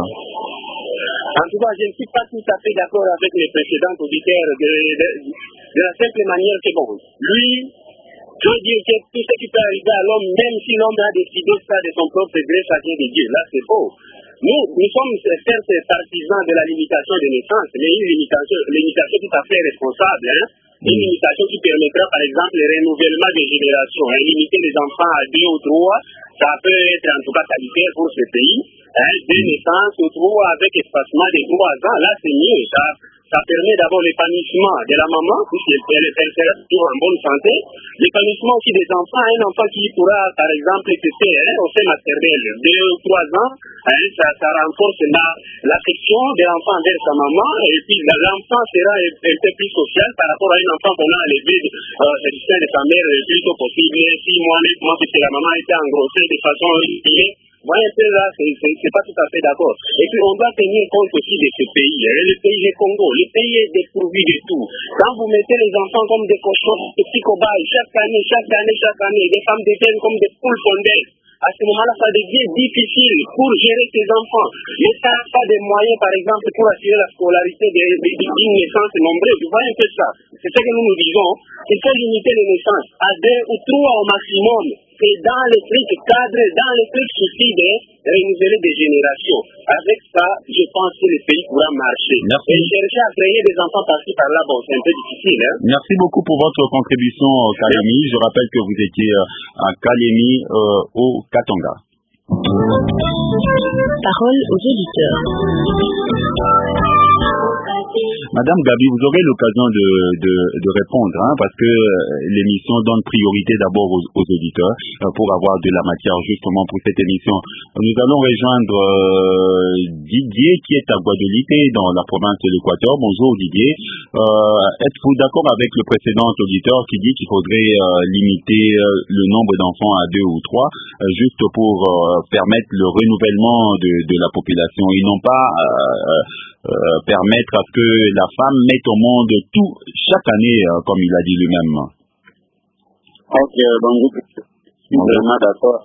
En tout cas, je ne suis pas tout à fait d'accord avec les précédents auditeurs de la simple manière que bon, lui, je veux dire que tout ce qui peut arriver à l'homme, même si l'homme a décidé ça de son propre gré, ça vient de Dieu. Là, c'est faux. Nous sommes certes partisans de la limitation des naissances, mais une limitation tout à fait responsable. Une limitation qui permettra, par exemple, le renouvellement des générations. Limiter les enfants à 2 ou 3, ça peut être en tout cas salutaire pour ce pays. 2 naissances ou 3 avec espacement de 3 ans, là, c'est mieux. Ça permet d'abord l'épanouissement de la maman, puisqu'elle sera toujours en bonne santé. L'épanouissement aussi des enfants. Un enfant qui pourra, par exemple, tester au sein maternel 2 ou 3 ans, ça renforce l'affection de l'enfant envers sa maman. Et puis l'enfant sera un peu plus social par rapport à un enfant qu'on a élevé du sein de sa mère le plus tôt possible. 6 mois, 9 mois, puisque la maman était engrossée de façon irrégulière. Moi, un peu là, c'est pas tout à fait d'accord. Et puis, on doit tenir compte aussi de ce pays. Le pays du Congo, le pays est dépourvu de tout. Quand vous mettez les enfants comme des cochons, des petits cobayes, chaque année, des femmes deviennent comme des poules fondées. À ce moment-là, ça devient difficile pour gérer ces enfants. L'État n'a pas de moyens, par exemple, pour assurer la scolarité d'une naissance nombreuse. Vous voyez un peu ça. C'est ce que nous disons. Il faut limiter les naissances à 2 ou 3 au maximum. C'est dans les trucs cadres, dans les trucs soucis de renouveler des générations. Avec ça, je pense que le pays pourra marcher. Merci. Et chercher à créer des enfants par-ci par-là, bon, c'est un peu difficile. Merci beaucoup pour votre contribution, Kalemi. Je rappelle que vous étiez à Kalemi, au Katanga. Parole aux auditeurs. Madame Gabi, vous aurez l'occasion de répondre, parce que l'émission donne priorité d'abord aux auditeurs pour avoir de la matière justement pour cette émission. Nous allons rejoindre Didier qui est à Guadeloupe dans la province de l'Équateur. Bonjour Didier. Êtes-vous d'accord avec le précédent auditeur qui dit qu'il faudrait limiter le nombre d'enfants à 2 ou 3 juste pour permettre le renouvellement de la population et non pas permettre à ce que la femme mette au monde tout chaque année, comme il a dit lui-même. Ok, donc je suis vraiment d'accord.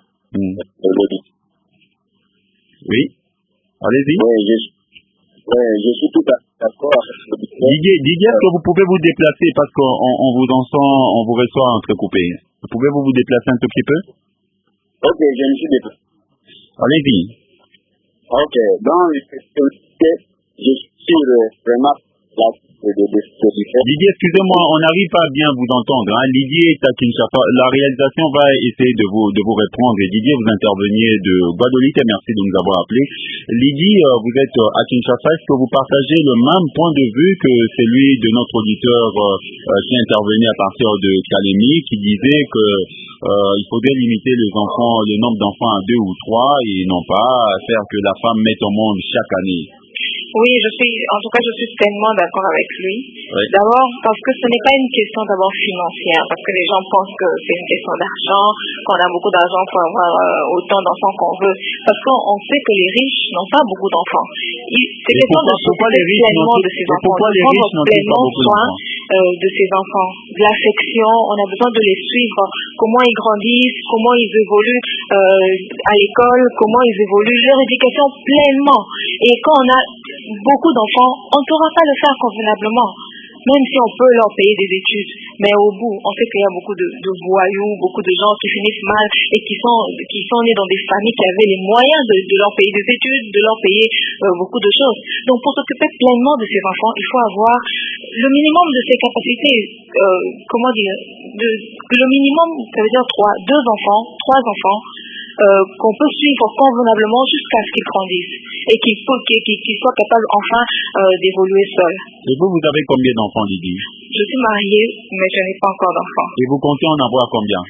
Oui, allez-y. Oui, je suis tout à fait d'accord. Didier, est-ce que vous pouvez vous déplacer parce qu'on vous entend, on vous reçoit entrecoupé. Pouvez-vous vous déplacer un tout petit peu? Ok, je me suis déplacé. Allez-y. Ok, donc je suis vraiment là. Didier, excusez-moi, on n'arrive pas à bien vous entendre. Hein. Didier est à Kinshasa. La réalisation va essayer de vous répondre. Et Didier, vous interveniez de Guadeloupe. Merci de nous avoir appelés. Lydie, vous êtes à Kinshasa. Est-ce que vous partagez le même point de vue que celui de notre auditeur qui intervenait à partir de Kalemi, qui disait que il faudrait limiter le nombre d'enfants à 2 ou 3 et non pas faire que la femme mette au monde chaque année? Oui, je suis pleinement d'accord avec lui. Oui. D'abord, parce que ce n'est pas une question d'abord financière, parce que les gens pensent que c'est une question d'argent, qu'on a beaucoup d'argent pour avoir autant d'enfants qu'on veut. Parce qu'on sait que les riches n'ont pas beaucoup d'enfants. C'est question de s'occuper pleinement de ces enfants, de prendre pleinement soin de ces enfants, de l'affection. On a besoin de les suivre, comment ils grandissent, comment ils évoluent à l'école, comment ils évoluent, leur éducation pleinement. Et quand on a beaucoup d'enfants, on ne saura pas le faire convenablement, même si on peut leur payer des études. Mais au bout, on sait qu'il y a beaucoup de voyous, beaucoup de gens qui finissent mal et qui sont nés dans des familles qui avaient les moyens de leur payer des études, de leur payer beaucoup de choses. Donc pour s'occuper pleinement de ces enfants, il faut avoir le minimum de ses capacités. Le minimum, ça veut dire 3 enfants, qu'on peut suivre convenablement jusqu'à ce qu'ils grandissent et qu'ils soient capables enfin d'évoluer seuls. Et vous avez combien d'enfants, Lydie? Je suis mariée, mais je n'ai pas encore d'enfants. Et vous comptez en avoir combien?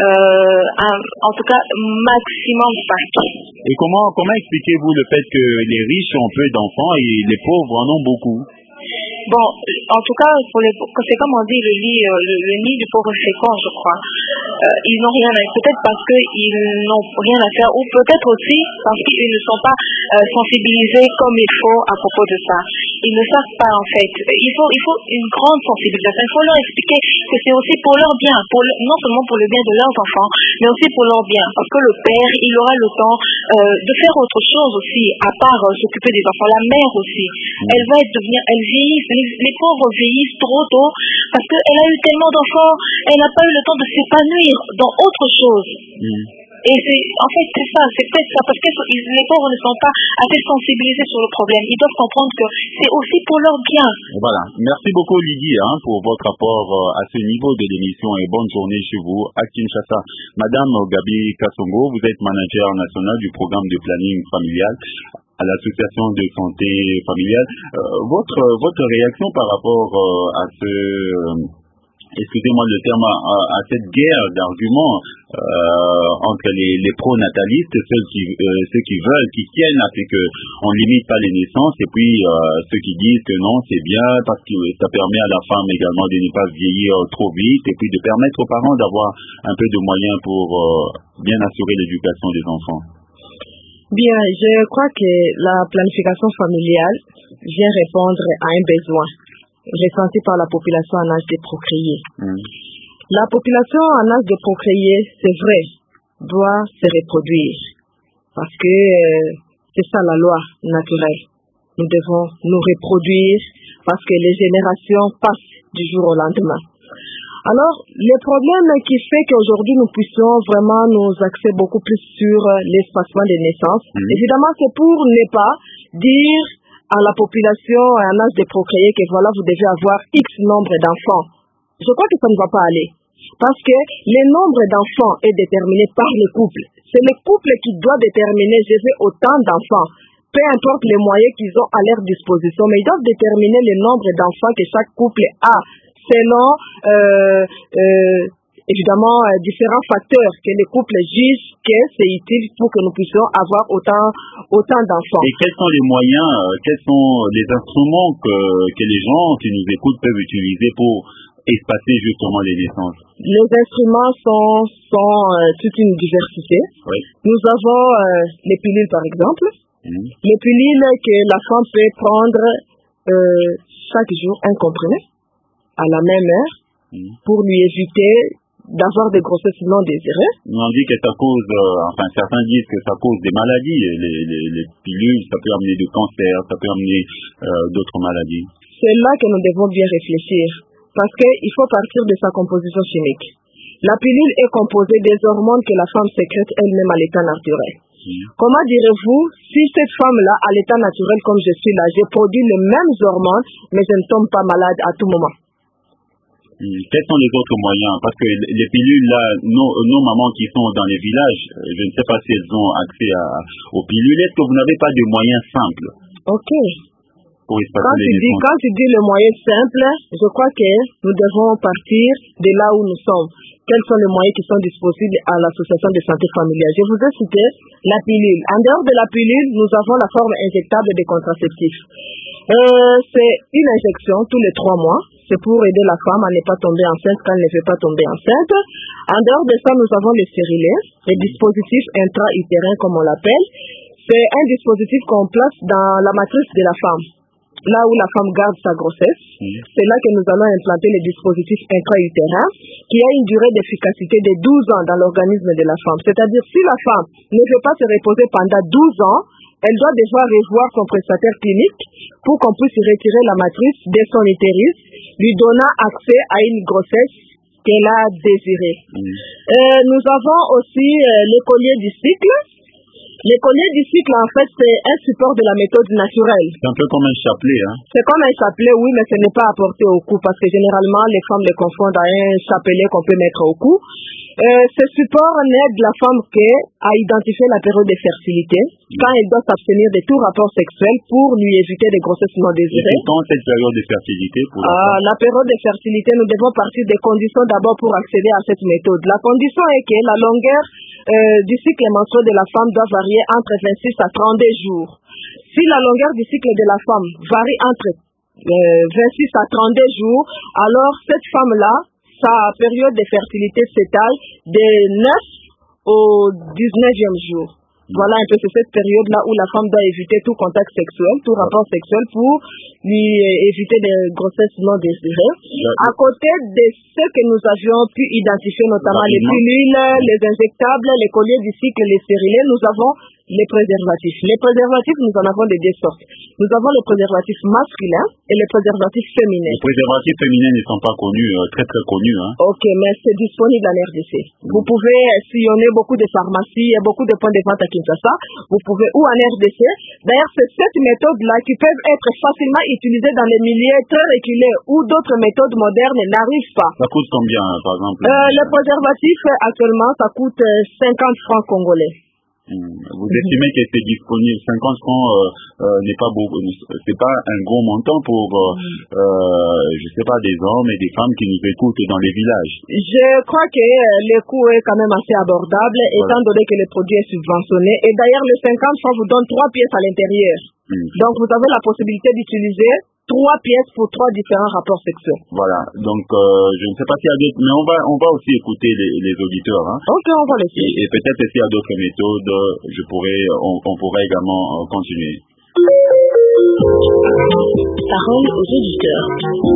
En tout cas, maximum 5. Et comment expliquez-vous le fait que les riches ont peu d'enfants et les pauvres en ont beaucoup? Bon, en tout cas, c'est comme on dit le nid du pauvre fécond, je crois. Ils n'ont rien à faire, peut-être parce qu'ils n'ont rien à faire, ou peut-être aussi parce qu'ils ne sont pas sensibilisés comme il faut à propos de ça. Ils ne savent pas en fait. Il faut une grande sensibilisation. Il faut leur expliquer que c'est aussi pour leur bien, non seulement pour le bien de leurs enfants, mais aussi pour leur bien. Parce que le père, il aura le temps de faire autre chose aussi, à part s'occuper des enfants. La mère aussi, elle vieillit. Les pauvres vieillissent trop tôt parce qu'elle a eu tellement d'enfants, elle n'a pas eu le temps de s'épanouir dans autre chose. Et c'est peut-être ça, parce que les pauvres ne sont pas assez sensibilisés sur le problème. Ils doivent comprendre que c'est aussi pour leur bien. Voilà. Merci beaucoup, Lydie, pour votre apport à ce niveau de l'émission et bonne journée chez vous à Kinshasa. Madame Gabi Kassongo, vous êtes manager national du programme de planning familial à l'association de santé familiale. Votre réaction par rapport à excusez-moi le terme, à cette guerre d'arguments entre les pro-natalistes, ceux qui veulent, qui tiennent à ce qu'on ne limite pas les naissances, et puis ceux qui disent que non, c'est bien parce que ça permet à la femme également de ne pas vieillir trop vite, et puis de permettre aux parents d'avoir un peu de moyens pour bien assurer l'éducation des enfants. Bien, je crois que la planification familiale vient répondre à un besoin ressenti par la population en âge de procréer. La population en âge de procréer, c'est vrai, doit se reproduire parce que c'est ça la loi naturelle. Nous devons nous reproduire parce que les générations passent du jour au lendemain. Alors, le problème qui fait qu'aujourd'hui nous puissions vraiment nous axer beaucoup plus sur l'espacement des naissances, évidemment c'est pour ne pas dire à la population à un âge de procréer que voilà, vous devez avoir X nombre d'enfants. Je crois que ça ne va pas aller. Parce que le nombre d'enfants est déterminé par le couple. C'est le couple qui doit déterminer, je veux autant d'enfants. Peu importe les moyens qu'ils ont à leur disposition, mais ils doivent déterminer le nombre d'enfants que chaque couple a, selon évidemment différents facteurs que les couples jugent que c'est utile pour que nous puissions avoir autant d'enfants. Et quels sont les moyens, quels sont les instruments que les gens qui nous écoutent peuvent utiliser pour espacer justement les naissances? Les instruments sont toute une diversité. Oui. Nous avons les pilules par exemple. Les pilules que la femme peut prendre chaque jour un comprimé à la même heure pour lui éviter d'avoir des grossesses non désirées. On dit que ça cause, certains disent que ça cause des maladies. Les pilules, ça peut amener du cancer, ça peut amener d'autres maladies. C'est là que nous devons bien réfléchir, parce qu'il faut partir de sa composition chimique. La pilule est composée des hormones que la femme sécrète elle-même à l'état naturel. Comment direz-vous, si cette femme-là, à l'état naturel comme je suis là, j'ai produit les mêmes hormones, mais je ne tombe pas malade à tout moment? Quels sont les autres moyens? Parce que les pilules, là, nos mamans qui sont dans les villages, je ne sais pas si elles ont accès aux pilules. Est-ce que vous n'avez pas de moyens simples? Ok. Pour quand tu dis le moyen simple, je crois que nous devons partir de là où nous sommes. Quels sont les moyens qui sont disponibles à l'association de santé familiale? Je vous ai cité la pilule. En dehors de la pilule, nous avons la forme injectable des contraceptifs. C'est une injection tous les 3 mois. C'est pour aider la femme à ne pas tomber enceinte quand elle ne veut pas tomber enceinte. En dehors de ça, nous avons le stérilet, le dispositif intra-utérin comme on l'appelle. C'est un dispositif qu'on place dans la matrice de la femme, là où la femme garde sa grossesse. C'est là que nous allons implanter le dispositif intra-utérin qui a une durée d'efficacité de 12 ans dans l'organisme de la femme. C'est-à-dire, si la femme ne veut pas se reposer pendant 12 ans, elle doit devoir revoir son prestataire clinique pour qu'on puisse retirer la matrice de son utérus, lui donnant accès à une grossesse qu'elle a désirée. Nous avons aussi le collier du cycle. Le collier du cycle, en fait, c'est un support de la méthode naturelle. C'est un peu comme un chapelet, hein? C'est comme un chapelet, oui, mais ce n'est pas apporté au cou, parce que généralement, les femmes le confondent à un chapelet qu'on peut mettre au cou. Ce support n'aide la femme qu'à identifier la période de fertilité, quand elle doit s'abstenir de tout rapport sexuel pour lui éviter des grossesses non désirées. Et quand cette période de fertilité pour la femme? La période de fertilité, nous devons partir des conditions d'abord pour accéder à cette méthode. La condition est que la longueur du cycle menstruel de la femme doit varier entre 26 à 32 jours. Si la longueur du cycle de la femme varie entre 26 à 32 jours, alors cette femme-là, sa période de fertilité s'étale de 9 au 19e jour. Voilà un peu, c'est cette période-là où la femme doit éviter tout contact sexuel, tout rapport sexuel pour lui éviter des grossesses non désirées. À côté de ce que nous avions pu identifier, notamment les pilules, les injectables, les colliers du cycle, les stérilés, nous avons les préservatifs. Les préservatifs, nous en avons de 2 sortes. Nous avons le préservatif masculin et le préservatif féminin. Les préservatifs féminins ne sont pas connus, très très connus. Hein. Ok, mais c'est disponible en RDC. Vous pouvez sillonner beaucoup de pharmacies et beaucoup de points de vente à Kinshasa. Vous pouvez, ou en RDC. D'ailleurs, c'est cette méthode-là qui peut être facilement utilisée dans les milieux très reculés où d'autres méthodes modernes n'arrivent pas. Ça coûte combien, par exemple? Le préservatif, actuellement, ça coûte 50 francs congolais. Vous estimez que c'est disponible? 50 francs n'est pas beaucoup, c'est pas un gros montant pour, je sais pas, des hommes et des femmes qui nous écoutent dans les villages. Je crois que le coût est quand même assez abordable, étant donné que le produit est subventionné. Et d'ailleurs, le 50 francs vous donne 3 pièces à l'intérieur. Donc, vous avez la possibilité d'utiliser 3 pièces pour 3 différents rapports sexuels. Voilà, donc je ne sais pas s'il y a d'autres, mais on va aussi écouter les auditeurs. Hein. Ok, on va les suivre. Et peut-être s'il y a d'autres méthodes, on pourrait également continuer. Parole aux auditeurs.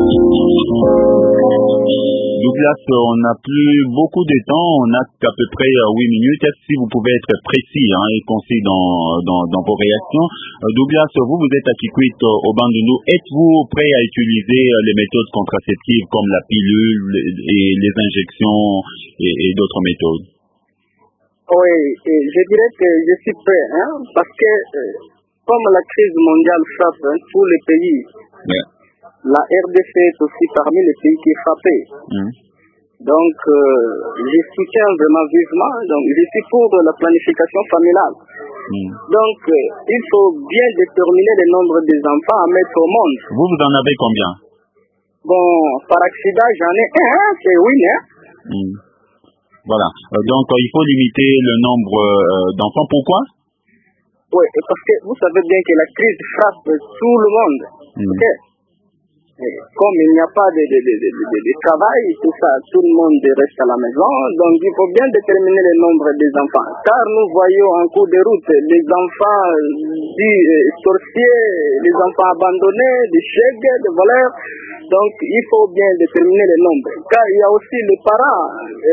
Douglas, on n'a plus beaucoup de temps, on a à peu près 8 minutes. Est-ce que vous pouvez être précis et concis dans vos réactions? Douglas, vous êtes à Kikwit au Bandundu. Êtes-vous prêt à utiliser les méthodes contraceptives comme la pilule et les injections et d'autres méthodes? Oui, je dirais que je suis prêt, parce que comme la crise mondiale frappe tous les pays, la RDC est aussi parmi les pays qui est frappé. Donc, je soutiens vraiment vivement. Donc, je suis pour la planification familiale. Donc, il faut bien déterminer le nombre des enfants à mettre au monde. Vous en avez combien? Bon, par accident, j'en ai un, c'est Win. Voilà. Donc, il faut limiter le nombre d'enfants. Pourquoi? Oui, parce que vous savez bien que la crise frappe tout le monde. Okay? Comme il n'y a pas de travail, tout ça, tout le monde reste à la maison. Donc il faut bien déterminer le nombre des enfants. Car nous voyons en cours de route les enfants dits sorciers, les enfants abandonnés, des chèques, des voleurs. Donc il faut bien déterminer le nombre. Car il y a aussi les parents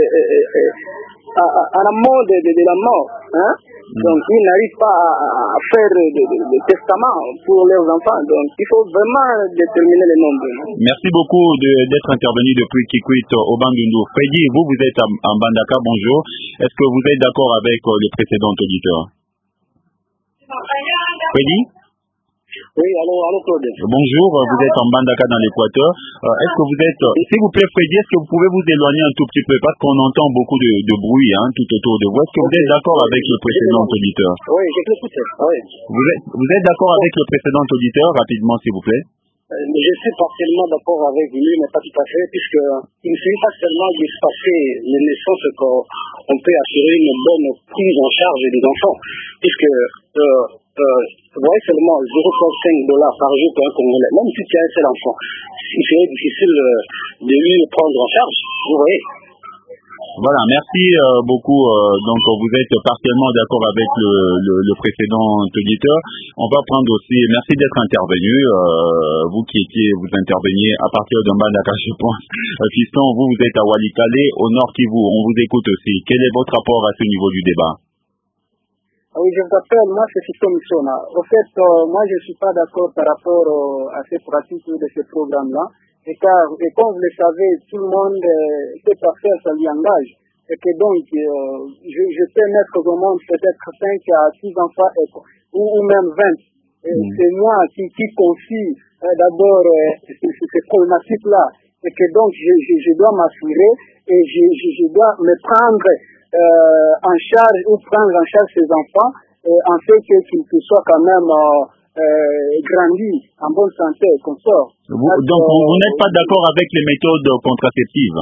à la mort de la mort. Donc, ils n'arrivent pas à faire de testament pour leurs enfants. Donc, il faut vraiment déterminer le nombre. Merci beaucoup d'être intervenu depuis Kikwit au Bandundu. Freddy, vous êtes à Mbandaka, bonjour. Est-ce que vous êtes d'accord avec le précédent auditeur? Freddy? Oui, allô Claude. Bonjour, vous êtes en Bandaka dans l'Équateur. Est-ce que vous êtes, s'il vous plaît Freddy, est-ce que vous pouvez vous éloigner un tout petit peu parce qu'on entend beaucoup de bruit tout autour de vous. Est-ce que vous êtes d'accord avec le précédent auditeur? Oui, je t'écoute. Oui. Vous êtes d'accord avec le précédent auditeur, rapidement s'il vous plaît? Je suis partiellement d'accord avec lui, mais pas tout à fait, puisque il ne suffit pas seulement d'espacer les naissances qu'on peut assurer une bonne prise en charge des enfants, puisque vous voyez seulement $0,5 par jour pour un Congolais, même si tu as un seul enfant, il serait difficile de lui prendre en charge, vous voyez. Voilà, merci beaucoup. Donc, vous êtes partiellement d'accord avec le précédent auditeur. On va prendre aussi, merci d'être intervenu. Vous vous interveniez à partir de Mbandaka, je pense. Fiston, vous êtes à Walikale, au Nord Kivu. On vous écoute aussi. Quel est votre rapport à ce niveau du débat? Oui, je vous appelle, moi c'est Fiston Missona. Au fait, moi je ne suis pas d'accord par rapport à ces pratiques de ce programme-là. Et comme vous le savez, tout le monde, cette affaire, ça lui engage. Et que donc, je peux mettre au monde peut-être 5 à 6 enfants, ou même 20. C'est moi qui confie d'abord ces problématiques-là. Et que donc, je dois m'assurer et je dois me prendre en charge ou prendre en charge ces enfants, en fait qu'ils soient quand même grandis en bonne santé et consort. Donc, vous n'êtes pas d'accord avec les méthodes contraceptives?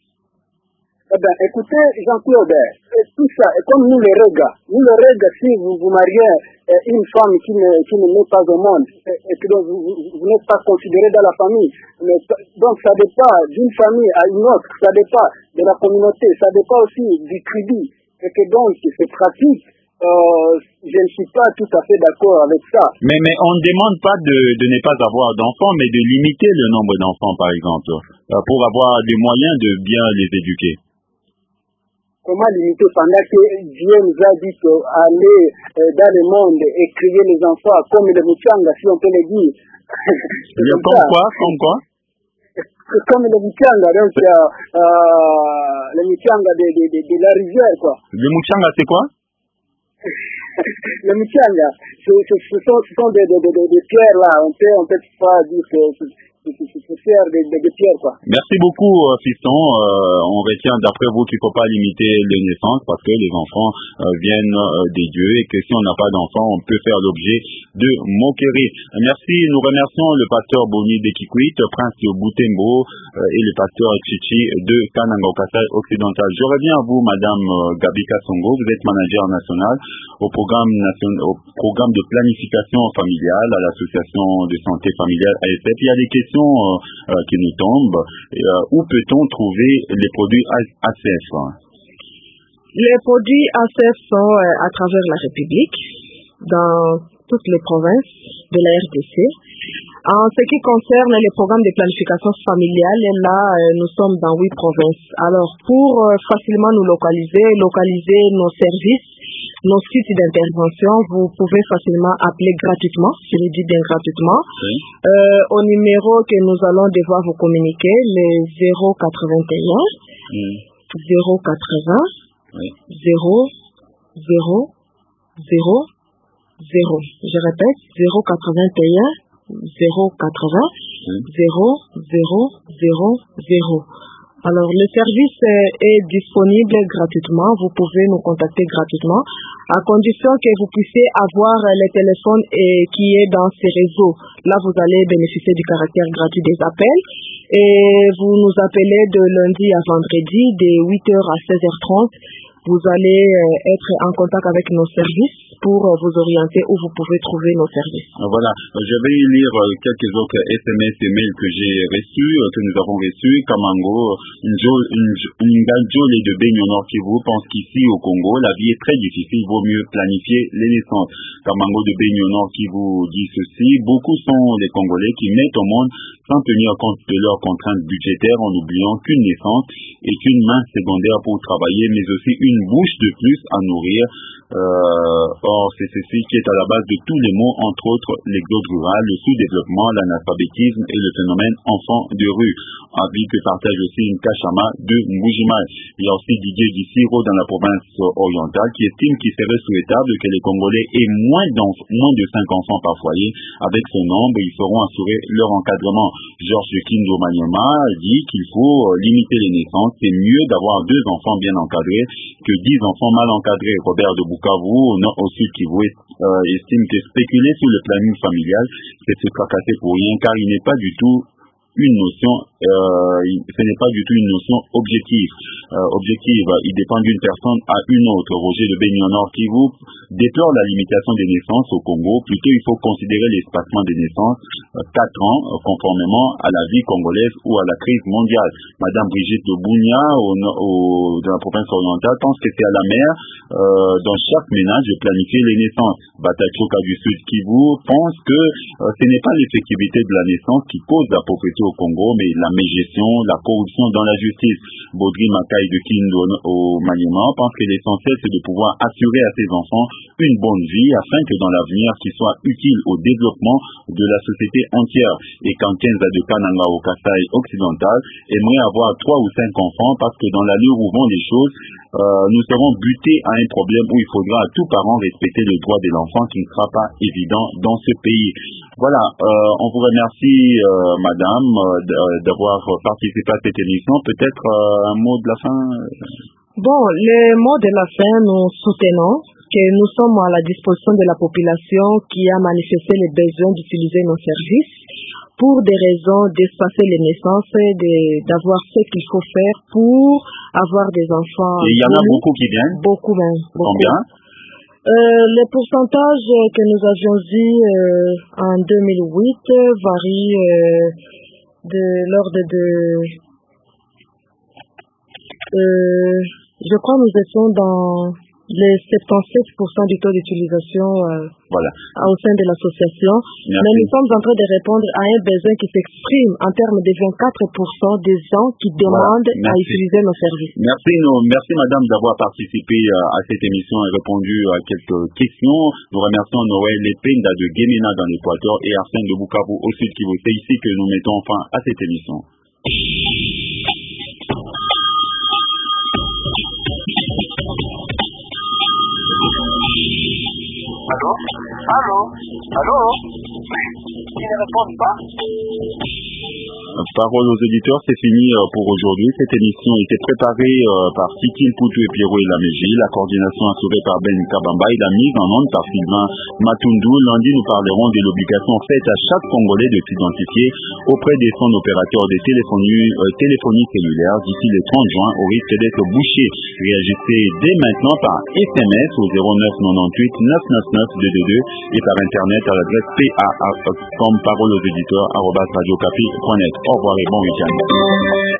Eh bien, écoutez, Jean-Claude, tout ça, comme nous les Rega, si vous mariez une femme qui ne met pas au monde, et que donc vous n'êtes pas considéré dans la famille, donc ça dépend d'une famille à une autre, ça dépend de la communauté, ça dépend aussi du tribu, et que donc c'est pratique. Je ne suis pas tout à fait d'accord avec ça. Mais on ne demande pas de ne pas avoir d'enfants, mais de limiter le nombre d'enfants, par exemple, pour avoir des moyens de bien les éduquer. Comment limiter pendant que Dieu nous a dit d'aller dans le monde et créer les enfants comme les Mouchanga, si on peut le dire. Comme quoi? Comme les Mouchanga, donc les Mouchanga de la rivière, quoi. Les Mouchanga, c'est quoi? Les Mouchanga, ce sont des pierres là, on peut pas dire que c'est pierre de pierre, quoi. Merci beaucoup, Fiston. On retient d'après vous qu'il ne faut pas limiter les naissances parce que les enfants viennent des dieux et que si on n'a pas d'enfants, on peut faire l'objet de moqueries. Merci, nous remercions le pasteur Boni de Kikwit, prince de Boutembo et le pasteur Chichi de Kananga Kasai occidental. Je reviens à vous, madame Gabi Kassongo. Vous êtes manager national au programme de planification familiale à l'association de santé familiale ASF. Il y a des questions qui nous tombent. Où peut-on trouver les produits ACF? Les produits ACF sont à travers la République, dans toutes les provinces de la RDC. En ce qui concerne les programmes de planification familiale, là, nous sommes dans 8 provinces. Alors, pour facilement nous localiser nos services, nos sites d'intervention, vous pouvez facilement appeler gratuitement, je le dis bien gratuitement, au numéro que nous allons devoir vous communiquer, le 081 080 0 0 0 0. Je répète, 081 080 0 0 0 0. Alors, le service est disponible gratuitement. Vous pouvez nous contacter gratuitement, à condition que vous puissiez avoir le téléphone qui est dans ces réseaux. Là, vous allez bénéficier du caractère gratuit des appels. Et vous nous appelez de lundi à vendredi, de 8h à 16h30. Vous allez être en contact avec nos services pour vous orienter où vous pouvez trouver nos services. Voilà, je vais lire quelques autres SMS et mails que j'ai reçus, que nous avons reçus. Kamango, Ngadjole de Benyo Nord Kivu pense qu'ici au Congo, la vie est très difficile, il vaut mieux planifier les naissances. Kamango de Benyo Nord Kivu dit ceci: beaucoup sont les Congolais qui mettent au monde sans tenir compte de leurs contraintes budgétaires en oubliant qu'une naissance est une main secondaire pour travailler, mais aussi une bouche de plus à nourrir. Or, c'est ceci qui est à la base de tous les maux, entre autres l'exode rural, le sous-développement, l'analphabétisme et le phénomène enfant de rue. Avis que partage aussi une Kachama de Mbujimal. Il y a aussi Didier Dissiro dans la province orientale qui estime qu'il serait souhaitable que les Congolais aient moins de 5 enfants par foyer. Avec ce nombre, ils feront assurer leur encadrement. Georges Kindo Maniema dit qu'il faut limiter les naissances. C'est mieux d'avoir 2 enfants bien encadrés que 10 enfants mal encadrés. Robert de Bukavu, au sud Kivu, estime que spéculer sur le planning familial, c'est se tracasser pour rien, car il n'est pas du tout une notion, ce n'est pas du tout une notion objective. Il dépend d'une personne à une autre. Roger de Béni en Nord Kivu déplore la limitation des naissances au Congo. Plutôt, il faut considérer l'espacement des naissances 4 ans, conformément à la vie congolaise ou à la crise mondiale. Madame Brigitte de Bounia, de la province orientale, pense que c'est à la mère, dans chaque ménage, de planifier les naissances. Batachoka du Sud Kivu pense que ce n'est pas l'effectivité de la naissance qui cause la pauvreté au Congo, mais la mégestion, la corruption dans la justice. Baudry Makai de Kindo au Maniema pense que l'essentiel c'est de pouvoir assurer à ses enfants une bonne vie afin que dans l'avenir qu'ils soient utiles au développement de la société entière. Et quand 15 à de Kananga au Kasaï occidental aimerait avoir 3 ou 5 enfants parce que dans l'allure où vont les choses, nous serons butés à un problème où il faudra à tout parent respecter le droit de l'enfant qui ne sera pas évident dans ce pays. Voilà, on vous remercie madame d'avoir participé à cette émission. Peut-être un mot de la fin? Bon, le mot de la fin, nous soutenons que nous sommes à la disposition de la population qui a manifesté le besoin d'utiliser nos services pour des raisons d'espacer les naissances, d'avoir ce qu'il faut faire pour avoir des enfants. Et il y en a beaucoup qui viennent? Beaucoup même. Beaucoup. Combien? Le pourcentage que nous avions eu en 2008 varie de l'ordre de... je crois que nous étions dans les 77% du taux d'utilisation voilà. Au sein de l'association. Mais nous sommes en train de répondre à un besoin qui s'exprime en termes de 24% des gens qui demandent à utiliser nos services. Merci madame d'avoir participé à cette émission et répondu à quelques questions. Nous remercions Noël Lependa de Guémena dans l'Équateur et Arsène de Bukavu au Sud Kivu. C'est ici que nous mettons fin à cette émission. Allô? Allô? Allô? Ils ne répondent pas? Parole aux auditeurs, c'est fini pour aujourd'hui. Cette émission a été préparée par Sikil Poutou et Pierrot et Laméji. La coordination assurée par Ben Kabamba et la mise en onde par Sylvain Matundou. Lundi, nous parlerons de l'obligation faite à chaque Congolais de s'identifier auprès des son opérateurs de téléphonie cellulaire d'ici le 30 juin au risque d'être bouché. Réagissez dès maintenant par SMS au 0998 999 222 et par Internet à l'adresse pa comme parole aux auditeurs @radiocapi.net. Au revoir et bon week-end.